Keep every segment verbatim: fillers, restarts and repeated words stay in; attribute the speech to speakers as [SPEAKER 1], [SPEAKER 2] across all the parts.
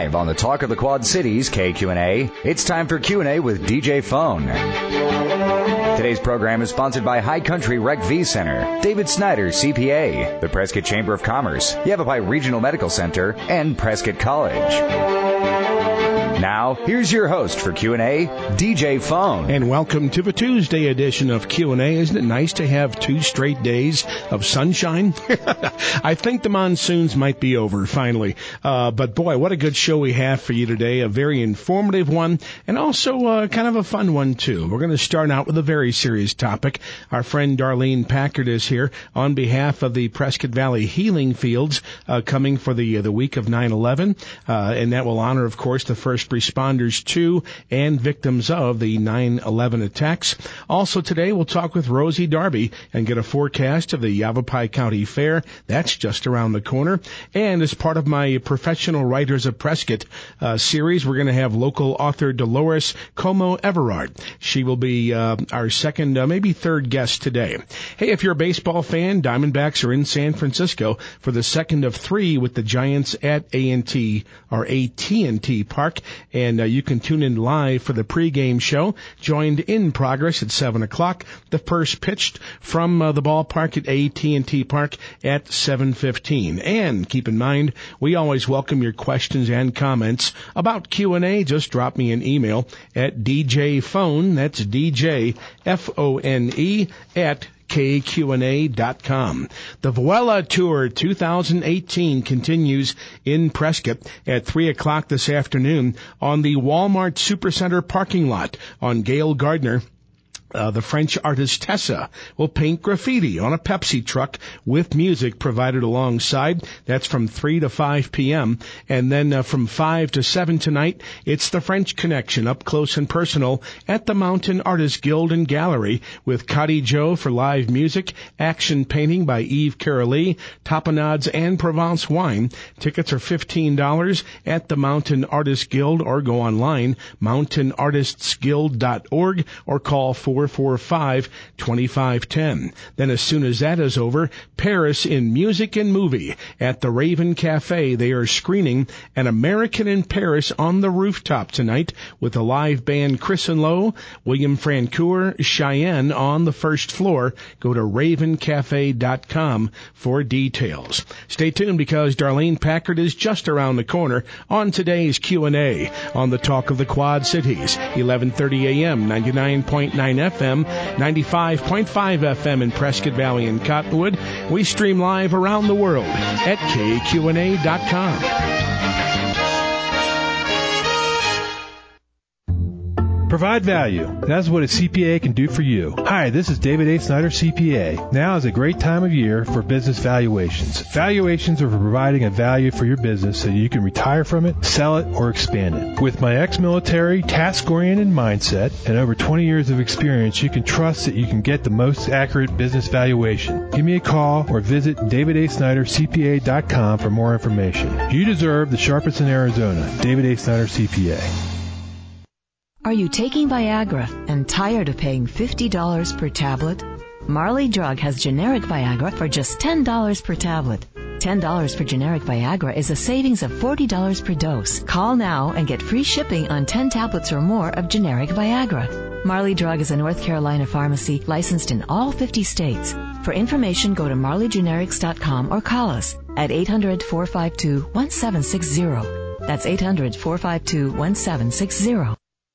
[SPEAKER 1] live on the Talk of the Quad Cities K Q and A. It's time for Q and A with D J Phone. Today's program is sponsored by High Country Rec V Center, David Snyder, C P A, the Prescott Chamber of Commerce, Yavapai Regional Medical Center, and Prescott College. Now, here's your host for Q and A, D J Phone.
[SPEAKER 2] And welcome to the Tuesday edition of Q and A. Isn't it nice to have two straight days of sunshine? I think the monsoons might be over, finally. Uh, but boy, what a good show we have for you today. A very informative one, and also uh, kind of a fun one, too. We're going to start out with a very serious topic. Our friend Darlene Packard is here on behalf of the Prescott Valley Healing Fields, uh, coming for the, uh, the week of nine eleven, uh, and that will honor, of course, the first responders to and victims of the nine eleven attacks. Also today, we'll talk with Rosie Darby and get a forecast of the Yavapai County Fair. That's just around the corner. And as part of my Professional Writers of Prescott uh, series, we're going to have local author Dolores Como Everard. She will be uh, our second, uh, maybe third guest today. Hey, if you're a baseball fan, Diamondbacks are in San Francisco for the second of three with the Giants at A and T or A T and T Park. And uh, you can tune in live for the pregame show, joined in progress at seven o'clock. The first pitched from uh, the ballpark at A T and T Park at seven fifteen. And keep in mind, we always welcome your questions and comments about Q and A. Just drop me an email at D J Phone, that's D J F O N E, at K Q and A dot com. The Vuela Tour two thousand eighteen continues in Prescott at three o'clock this afternoon on the Walmart Supercenter parking lot on Gail Gardner. Uh, the French artist Tessa will paint graffiti on a Pepsi truck with music provided alongside. That's from three to five p.m. And then uh, from five to seven tonight, it's the French Connection up close and personal at the Mountain Artists Guild and Gallery with Cotty Joe for live music, action painting by Eve Carolee, tapenades and Provence wine. Tickets are fifteen dollars at the Mountain Artists Guild or go online, mountain artists guild dot org, or call four four five, two five one zero. Then as soon as that is over, Paris in Music and Movie at the Raven Cafe. They are screening An American in Paris on the rooftop tonight with a live band Chris and Lowe, William Francoeur, Cheyenne on the first floor. Go to raven cafe dot com for details. Stay tuned because Darlene Packard is just around the corner on today's Q and A on the Talk of the Quad Cities, eleven thirty a.m., ninety-nine point nine F M, ninety-five point five F M in Prescott Valley and Cottonwood. We stream live around the world at K Q and A dot com.
[SPEAKER 3] Provide value. That's what a C P A can do for you. Hi, this is David A. Snyder, C P A. Now is a great time of year for business valuations. Valuations are for providing a value for your business so you can retire from it, sell it, or expand it. With my ex-military, task-oriented mindset and over twenty years of experience, you can trust that you can get the most accurate business valuation. Give me a call or visit david a snyder c p a dot com for more information. You deserve the sharpest in Arizona. David A. Snyder, C P A.
[SPEAKER 4] Are you taking Viagra and tired of paying fifty dollars per tablet? Marley Drug has generic Viagra for just ten dollars per tablet. ten dollars for generic Viagra is a savings of forty dollars per dose. Call now and get free shipping on ten tablets or more of generic Viagra. Marley Drug is a North Carolina pharmacy licensed in all fifty states. For information, go to marley generics dot com or call us at eight hundred, four five two, one seven six zero. That's eight hundred, four five two, one seven six zero.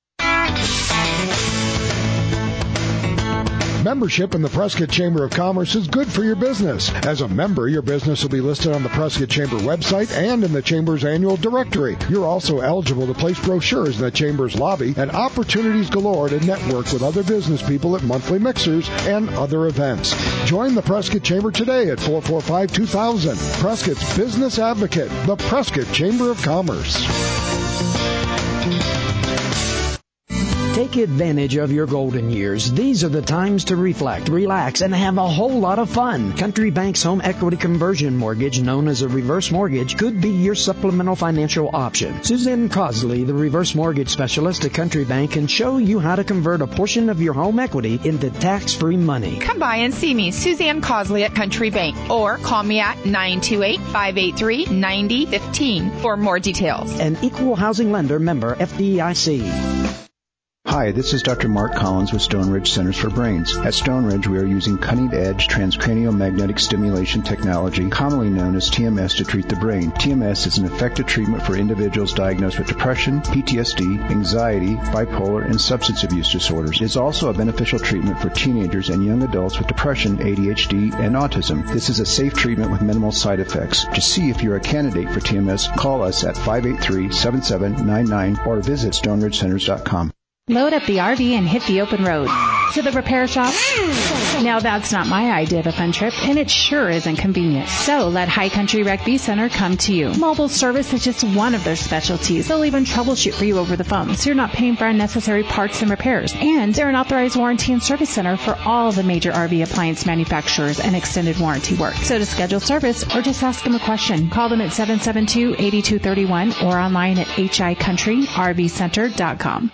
[SPEAKER 5] Membership in the Prescott Chamber of Commerce is good for your business. As a member, your business will be listed on the Prescott Chamber website and in the Chamber's annual directory. You're also eligible to place brochures in the Chamber's lobby and opportunities galore to network with other business people at monthly mixers and other events. Join the Prescott Chamber today at four four five, two thousand. Prescott's Business Advocate, the Prescott Chamber of Commerce.
[SPEAKER 6] Take advantage of your golden years. These are the times to reflect, relax, and have a whole lot of fun. Country Bank's home equity conversion mortgage, known as a reverse mortgage, could be your supplemental financial option. Suzanne Cosley, the reverse mortgage specialist at Country Bank, can show you how to convert a portion of your home equity into tax-free money.
[SPEAKER 7] Come by and see me, Suzanne Cosley at Country Bank, or call me at nine two eight, five eight three, nine zero one five for more details.
[SPEAKER 6] An equal housing lender, member F D I C.
[SPEAKER 8] Hi, this is Doctor Mark Collins with Stone Ridge Centers for Brains. At Stone Ridge, we are using cutting-edge transcranial magnetic stimulation technology, commonly known as T M S, to treat the brain. T M S is an effective treatment for individuals diagnosed with depression, P T S D, anxiety, bipolar, and substance abuse disorders. It is also a beneficial treatment for teenagers and young adults with depression, A D H D, and autism. This is a safe treatment with minimal side effects. To see if you're a candidate for T M S, call us at five eight three, seven seven nine nine or visit stone ridge centers dot com.
[SPEAKER 9] Load up the R V and hit the open road. To the repair shop? Now that's not my idea of a fun trip, and it sure isn't convenient. So let High Country Rec V Center come to you. Mobile service is just one of their specialties. They'll even troubleshoot for you over the phone, so you're not paying for unnecessary parts and repairs. And they're an authorized warranty and service center for all the major R V appliance manufacturers and extended warranty work. So to schedule service or just ask them a question, call them at seven seven two, eight two three one or online at h i country r v center dot com.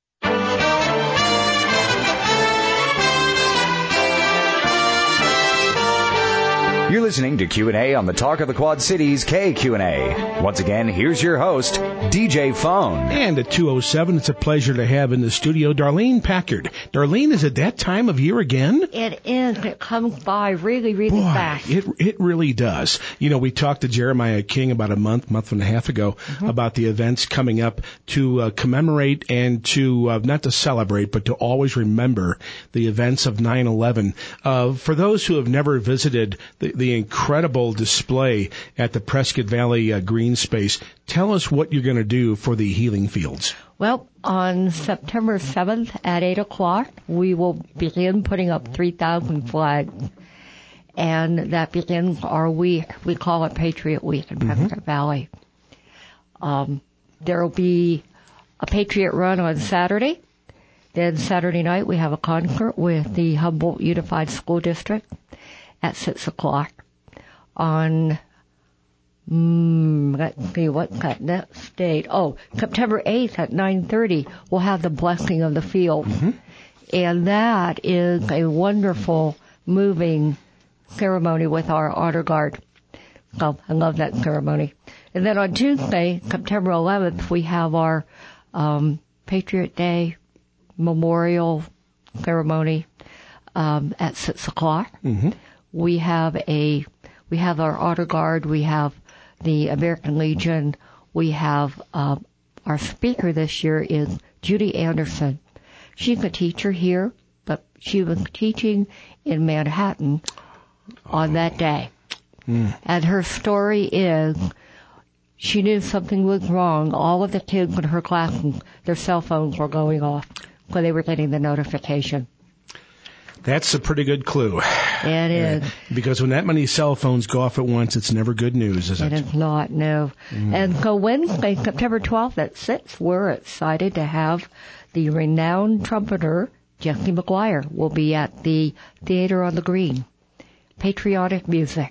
[SPEAKER 1] You're listening to Q and A on the Talk of the Quad Cities K Q and A. Once again, here's your host, D J Phone.
[SPEAKER 2] And at two oh seven, it's a pleasure to have in the studio Darlene Packard. Darlene, is it that time of year again?
[SPEAKER 10] It is. It comes by really, really
[SPEAKER 2] Boy,
[SPEAKER 10] fast.
[SPEAKER 2] It it really does. You know, we talked to Jeremiah King about a month, month and a half ago mm-hmm. about the events coming up to uh, commemorate and to, uh, not to celebrate, but to always remember the events of nine eleven. Uh, for those who have never visited the the incredible display at the Prescott Valley uh, Green Space. Tell us what you're going to do for the Healing Fields.
[SPEAKER 10] Well, on September seventh at eight o'clock, we will begin putting up three thousand flags. And that begins our week. We call it Patriot Week in Prescott mm-hmm. Valley. Um, there will be a Patriot Run on Saturday. Then Saturday night we have a concert with the Humboldt Unified School District at six o'clock. On, mm, let's see, what's that next date? Oh, September eighth at nine thirty, we'll have the Blessing of the Field. Mm-hmm. And that is a wonderful, moving ceremony with our honor guard. Oh, I love that ceremony. And then on Tuesday, September eleventh, we have our um, Patriot Day Memorial Ceremony um, at six o'clock. Mm-hmm. We have a, we have our honor guard, we have the American Legion, we have, uh, our speaker this year is Judy Anderson. She's a teacher here, but she was teaching in Manhattan on that day. Mm. And her story is, she knew something was wrong. All of the kids in her class, their cell phones were going off when they were getting the notification.
[SPEAKER 2] That's a pretty good clue.
[SPEAKER 10] It is.
[SPEAKER 2] Uh, because when that many cell phones go off at once, it's never good news, is it?
[SPEAKER 10] It is not, no. Mm. And so Wednesday, September twelfth at six, we're excited to have the renowned trumpeter, Jesse McGuire, will be at the Theater on the Green. Patriotic music.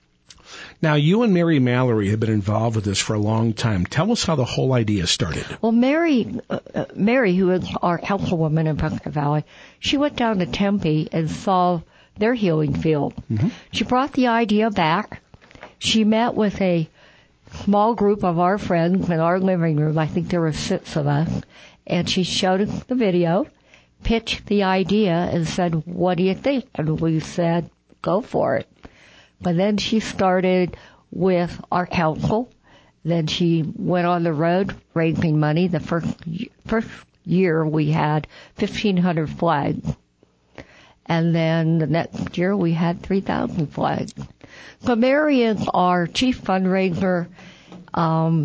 [SPEAKER 2] Now, you and Mary Mallory have been involved with this for a long time. Tell us how the whole idea started.
[SPEAKER 10] Well, Mary, uh, Mary, who is our councilwoman in Prescott Valley, she went down to Tempe and saw their healing field. Mm-hmm. She brought the idea back. She met with a small group of our friends in our living room. I think there were six of us. And she showed us the video, pitched the idea, and said, what do you think? And we said, go for it. But then she started with our council. Then she went on the road raising money. The first first year we had fifteen hundred flags. And then the next year we had three thousand flags. So Mary is our chief fundraiser, um,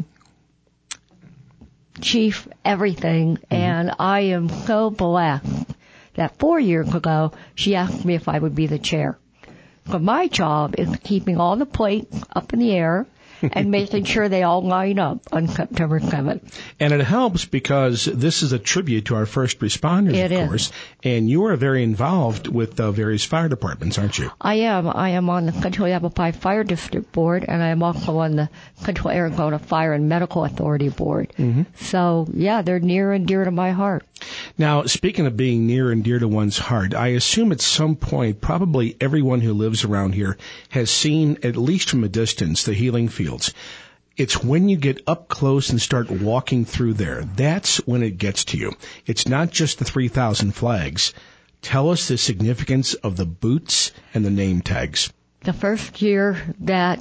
[SPEAKER 10] chief everything. Mm-hmm. And I am so blessed that four years ago she asked me if I would be the chair. So my job is keeping all the plates up in the air and making sure they all line up on September seventh.
[SPEAKER 2] And it helps because this is a tribute to our first responders,
[SPEAKER 10] It
[SPEAKER 2] of
[SPEAKER 10] is.
[SPEAKER 2] course, and you are very involved with uh, various fire departments, aren't you?
[SPEAKER 10] I am. I am on the Central Yavapai Fire District Board, and I am also on the Central Arizona Fire and Medical Authority Board.
[SPEAKER 2] Mm-hmm.
[SPEAKER 10] So, yeah, they're near and dear to my heart.
[SPEAKER 2] Now, speaking of being near and dear to one's heart, I assume at some point, probably everyone who lives around here has seen, at least from a distance, the healing fields. It's when you get up close and start walking through there, that's when it gets to you. It's not just the three thousand flags. Tell us the significance of the boots and the name tags.
[SPEAKER 10] The first year that,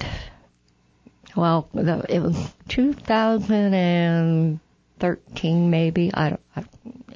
[SPEAKER 10] well, the, it was two thousand thirteen maybe. I don't. I,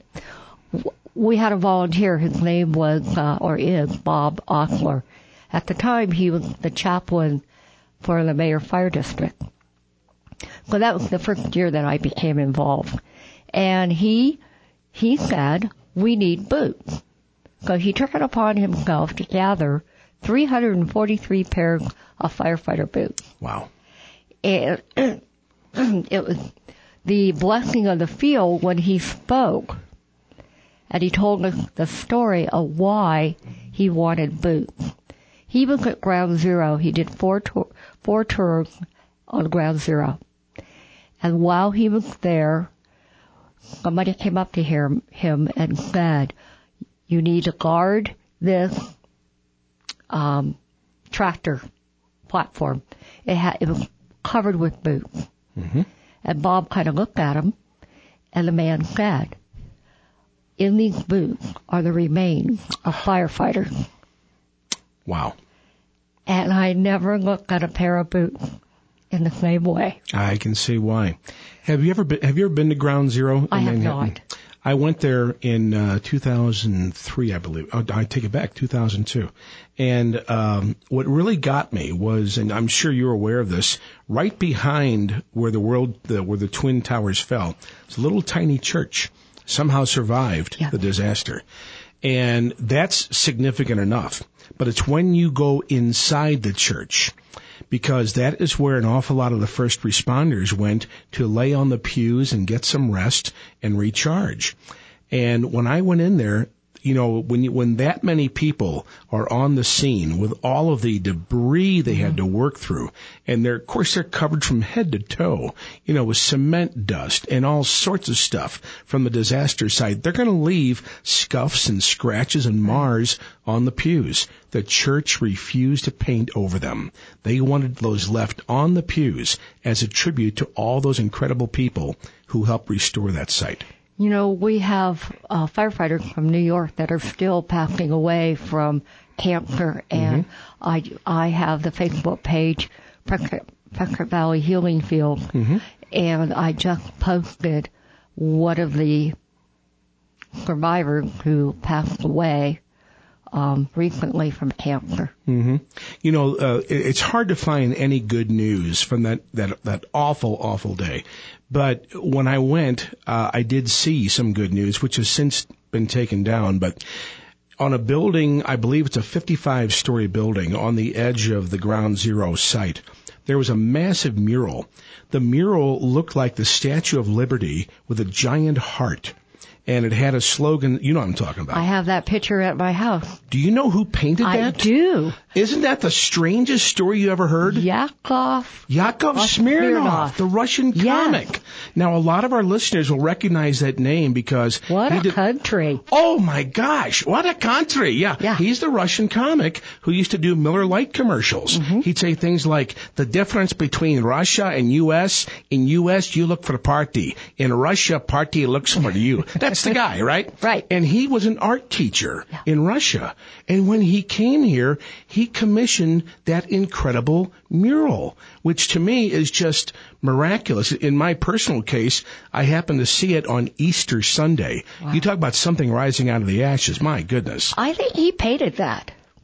[SPEAKER 10] we had a volunteer. His name was uh, or is Bob Osler. At the time, he was the chaplain for the Mayor Fire District. So that was the first year that I became involved. And he he said, we need boots. So he took it upon himself to gather three hundred forty-three pairs of firefighter boots.
[SPEAKER 2] Wow.
[SPEAKER 10] And it was the blessing of the field when he spoke. And he told us the story of why he wanted boots. He was at Ground Zero. He did four, tour, four tours on Ground Zero. And while he was there, somebody came up to him, him and said, you need to guard this um, tractor platform. It, had, it was covered with boots.
[SPEAKER 2] Mm-hmm.
[SPEAKER 10] And Bob kind of looked at him, and the man said, in these boots are the remains of firefighters.
[SPEAKER 2] Wow.
[SPEAKER 10] And I never looked at a pair of boots in the same way.
[SPEAKER 2] I can see why. Have you ever been, have you ever been to Ground Zero in
[SPEAKER 10] I have
[SPEAKER 2] Manhattan?
[SPEAKER 10] not.
[SPEAKER 2] I went there in uh, two thousand three, I believe. Oh, I take it back, two thousand two. And um, what really got me was, and I'm sure you're aware of this, right behind where the world, the, where the Twin Towers fell, it's a little tiny church. Somehow survived
[SPEAKER 10] yeah.
[SPEAKER 2] the disaster. And that's significant enough. But it's when you go inside the church, because that is where an awful lot of the first responders went to lay on the pews and get some rest and recharge. And when I went in there, you know, when you, when that many people are on the scene with all of the debris they had to work through, and they're, of course, they're covered from head to toe, you know, with cement dust and all sorts of stuff from the disaster site, they're going to leave scuffs and scratches and mars on the pews. The church refused to paint over them. They wanted those left on the pews as a tribute to all those incredible people who helped restore that site.
[SPEAKER 10] You know, we have uh, firefighters from New York that are still passing away from cancer, and mm-hmm. I, I have the Facebook page, Prescott, Prescott Valley Healing Field,
[SPEAKER 2] mm-hmm.
[SPEAKER 10] and I just posted one of the survivors who passed away um, recently from cancer.
[SPEAKER 2] Mm-hmm. You know, uh, it's hard to find any good news from that, that, that awful, awful day. But when I went, uh, I did see some good news, which has since been taken down. But on a building, I believe it's a fifty-five story building on the edge of the Ground Zero site, there was a massive mural. The mural looked like the Statue of Liberty with a giant heart. And it had a slogan, you know what I'm talking about.
[SPEAKER 10] I have that picture at my house.
[SPEAKER 2] Do you know who painted
[SPEAKER 10] I
[SPEAKER 2] that?
[SPEAKER 10] I do.
[SPEAKER 2] Isn't that the strangest story you ever heard?
[SPEAKER 10] Yakov.
[SPEAKER 2] Yakov Smirnoff, Smirnoff, the Russian comic.
[SPEAKER 10] Yes.
[SPEAKER 2] Now, a lot of our listeners will recognize that name because...
[SPEAKER 10] What
[SPEAKER 2] he
[SPEAKER 10] a
[SPEAKER 2] did,
[SPEAKER 10] country.
[SPEAKER 2] Oh, my gosh. What a country. Yeah.
[SPEAKER 10] yeah.
[SPEAKER 2] He's the Russian comic who used to do Miller Lite commercials.
[SPEAKER 10] Mm-hmm.
[SPEAKER 2] He'd say things like, the difference between Russia and U S, in U S, you look for the party. In Russia, party looks for you. That's the guy, right?
[SPEAKER 10] Right.
[SPEAKER 2] And he was an art teacher
[SPEAKER 10] yeah.
[SPEAKER 2] in Russia. And when he came here, he commissioned that incredible mural, which to me is just miraculous. In my personal case, I happened to see it on Easter Sunday.
[SPEAKER 10] Wow.
[SPEAKER 2] You talk about something rising out of the ashes. My goodness.
[SPEAKER 10] I think he painted that.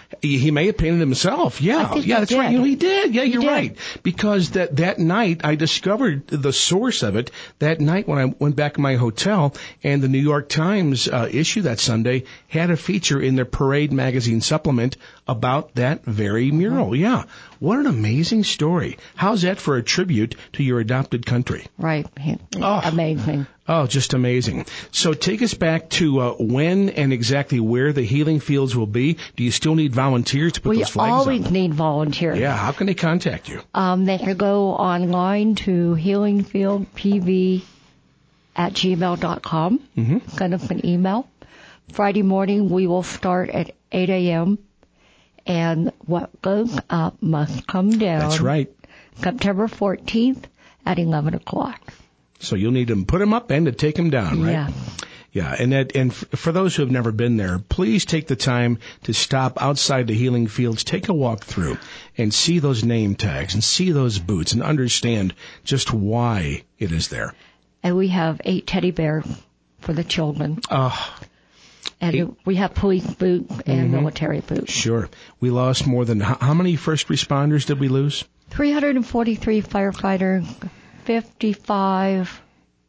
[SPEAKER 2] He, he may have painted himself. Yeah, yeah, that's
[SPEAKER 10] did.
[SPEAKER 2] right. You know, he did. Yeah,
[SPEAKER 10] He
[SPEAKER 2] you're
[SPEAKER 10] did.
[SPEAKER 2] right. Because that that night, I discovered the source of it. That night when I went back to my hotel, and the New York Times uh, issue that Sunday had a feature in their Parade magazine supplement about that very mural. Yeah, what an amazing story. How's that for a tribute to your adopted country?
[SPEAKER 10] Right.
[SPEAKER 2] Oh.
[SPEAKER 10] Amazing.
[SPEAKER 2] Oh, just amazing. So take us back to uh, when and exactly where the healing fields will be. Do you still need volunteers to put
[SPEAKER 10] We
[SPEAKER 2] those flags
[SPEAKER 10] always
[SPEAKER 2] up?
[SPEAKER 10] need volunteers.
[SPEAKER 2] Yeah, how can they contact you?
[SPEAKER 10] Um, they can go online to healingfieldpv at gmail dot com.
[SPEAKER 2] Mm-hmm.
[SPEAKER 10] Send us an email. Friday morning we will start at eight a.m. and what goes up must come down.
[SPEAKER 2] That's right.
[SPEAKER 10] September fourteenth at eleven o'clock.
[SPEAKER 2] So you'll need to put them up and to take them down, right?
[SPEAKER 10] Yeah.
[SPEAKER 2] Yeah, and that, and f- for those who have never been there, please take the time to stop outside the healing fields, take a walk through, and see those name tags and see those boots and understand just why it is there.
[SPEAKER 10] And we have eight teddy bears for the children.
[SPEAKER 2] Oh,
[SPEAKER 10] and
[SPEAKER 2] eight.
[SPEAKER 10] we have police boots and
[SPEAKER 2] Mhm.
[SPEAKER 10] military boots.
[SPEAKER 2] Sure. We lost more than, how, how many first responders did we lose?
[SPEAKER 10] three hundred forty-three firefighters, fifty-five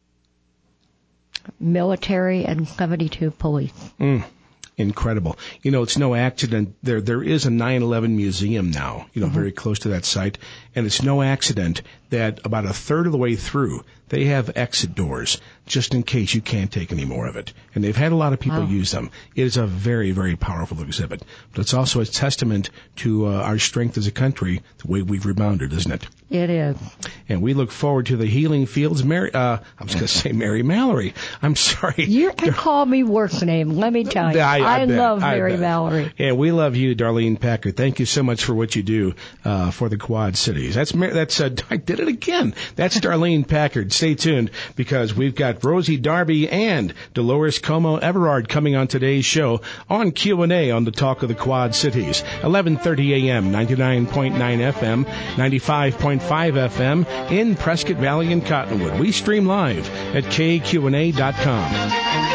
[SPEAKER 10] military, and seventy-two police.
[SPEAKER 2] Mm, incredible. You know, it's no accident. There, there is a nine eleven museum now, you know,
[SPEAKER 10] Mm-hmm.
[SPEAKER 2] very close to that site. And it's no accident that about a third of the way through, they have exit doors just in case you can't take any more of it. And they've had a lot of people
[SPEAKER 10] Wow.
[SPEAKER 2] use them. It is a very, very powerful exhibit. But it's also a testament to uh, our strength as a country, the way we've rebounded, isn't it?
[SPEAKER 10] It is.
[SPEAKER 2] And we look forward to the healing fields. Mary, uh, I was going to say Mary Mallory. I'm sorry.
[SPEAKER 10] You can call me work name, let me tell you.
[SPEAKER 2] I, I, bet,
[SPEAKER 10] love
[SPEAKER 2] I
[SPEAKER 10] Mary
[SPEAKER 2] bet.
[SPEAKER 10] Mallory.
[SPEAKER 2] And we love you, Darlene Packard. Thank you so much for what you do uh, for the Quad Cities. That's Mar- that's uh, I did it again. That's Darlene Packard. Stay tuned because we've got Rosie Darby and Dolores Como Everard coming on today's show on Q and A on the Talk of the Quad Cities. eleven thirty a.m., ninety-nine point nine F M, ninety-five point five F M in Prescott Valley and Cottonwood. We stream live at K Q N A dot com.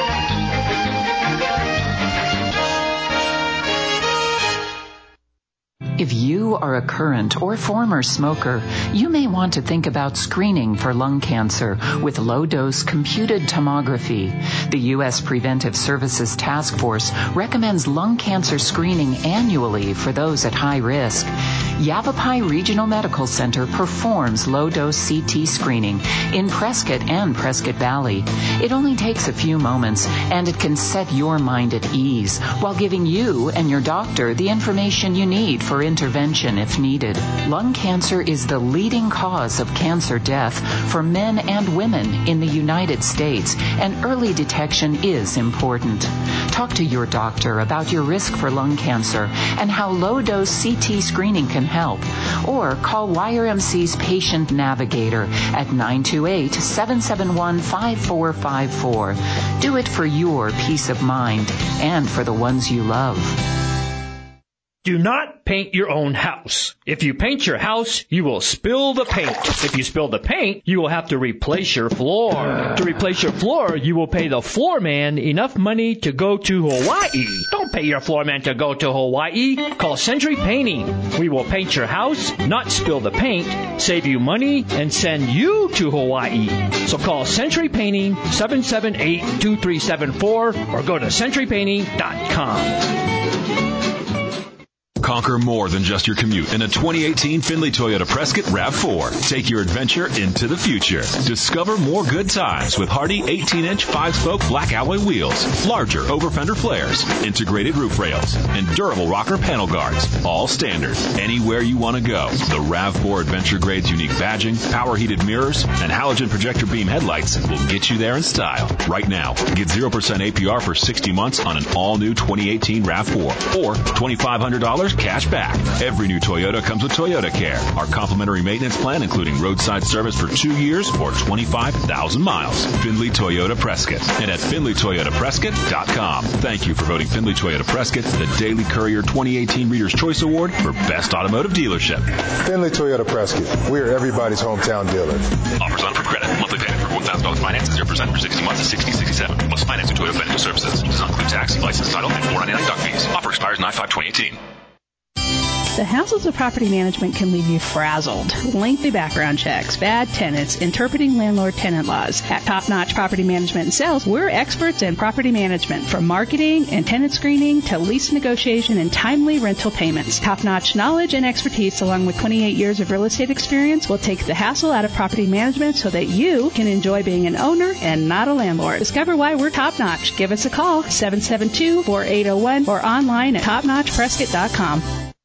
[SPEAKER 11] If you are a current or former smoker, you may want to think about screening for lung cancer with low-dose computed tomography. The U S Preventive Services Task Force recommends lung cancer screening annually for those at high risk. Yavapai Regional Medical Center performs low-dose C T screening in Prescott and Prescott Valley. It only takes a few moments, and it can set your mind at ease while giving you and your doctor the information you need for intervention if needed. Lung cancer is the leading cause of cancer death for men and women in the United States, and early detection is important. Talk to your doctor about your risk for lung cancer and how low-dose C T screening can help. Or call Y R M C's Patient Navigator at nine two eight, seven seven one, five four five four. Do it for your peace of mind and for the ones you love.
[SPEAKER 12] Do not paint your own house. If you paint your house, you will spill the paint. If you spill the paint, you will have to replace your floor. To replace your floor, you will pay the floor man enough money to go to Hawaii. Don't pay your floor man to go to Hawaii. Call Century Painting. We will paint your house, not spill the paint, save you money, and send you to Hawaii. So call Century Painting, seven seven eight, two three seven four, or go to century painting dot com.
[SPEAKER 13] Conquer more than just your commute in a twenty eighteen Findlay Toyota Prescott RAV four. Take your adventure into the future. Discover more good times with hardy eighteen-inch five-spoke black alloy wheels, larger over-fender flares, integrated roof rails, and durable rocker panel guards. All standard. Anywhere you want to go. The RAV four Adventure Grade's unique badging, power-heated mirrors, and halogen projector beam headlights will get you there in style. Right now, get zero percent A P R for sixty months on an all-new twenty eighteen RAV four or twenty-five hundred dollars cash back. Every new Toyota comes with Toyota Care, our complimentary maintenance plan including roadside service for two years or twenty-five thousand miles. Findlay Toyota Prescott and at Findlay Toyota Prescott dot com. Thank you for voting Findlay Toyota Prescott the Daily Courier twenty eighteen Reader's Choice Award for Best Automotive Dealership.
[SPEAKER 14] Findlay Toyota Prescott. We are everybody's hometown dealer.
[SPEAKER 13] Offers on for credit. Monthly payment for one thousand dollars finance is zero percent for sixty months is sixty sixty-seven. Plus finance and Toyota Financial Services. Does not include tax, license, title, and four ninety-nine doc fees. Offer expires nine five twenty eighteen.
[SPEAKER 15] The hassles of property management can leave you frazzled. Lengthy background checks, bad tenants, interpreting landlord-tenant laws. At Top Notch Property Management and Sales, we're experts in property management, from marketing and tenant screening to lease negotiation and timely rental payments. Top-notch knowledge and expertise, along with twenty-eight years of real estate experience, will take the hassle out of property management so that you can enjoy being an owner and not a landlord. Discover why we're top-notch. Give us a call, seven seven two, four eight zero one, or online at top notch prescott dot com.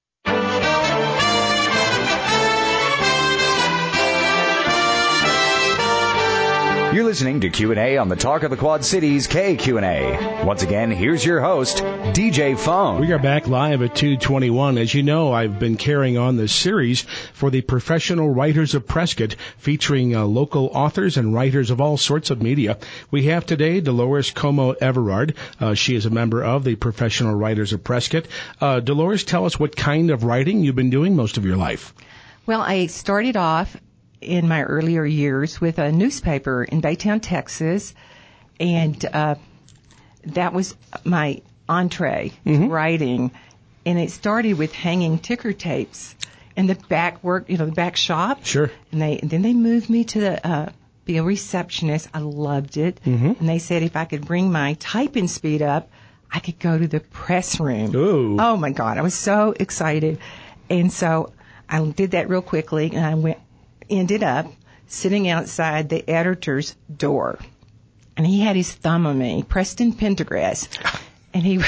[SPEAKER 1] You're listening to Q and A on the Talk of the Quad Cities K Q and A. Once again, here's your host, D J Phone.
[SPEAKER 2] We are back live at two twenty-one. As you know, I've been carrying on this series for the Professional Writers of Prescott, featuring uh, local authors and writers of all sorts of media. We have today Dolores Como Everard. Uh, she is a member of the Professional Writers of Prescott. Uh, Dolores, tell us what kind of writing you've been doing most of your life.
[SPEAKER 16] Well, I started off in my earlier years with a newspaper in Baytown, Texas, and uh, that was my entree
[SPEAKER 2] Mm-hmm.
[SPEAKER 16] to writing. And it started with hanging ticker tapes in the back work, you know, the back shop.
[SPEAKER 2] Sure.
[SPEAKER 16] And they and then they moved me to the uh, be a receptionist. I loved it.
[SPEAKER 2] Mm-hmm.
[SPEAKER 16] And they said if I could bring my typing speed up, I could go to the press room.
[SPEAKER 2] Ooh.
[SPEAKER 16] Oh my God, I was so excited. And so I did that real quickly, and I went. ended up sitting outside the editor's door. And he had his thumb on me, Preston Pendergrass. And he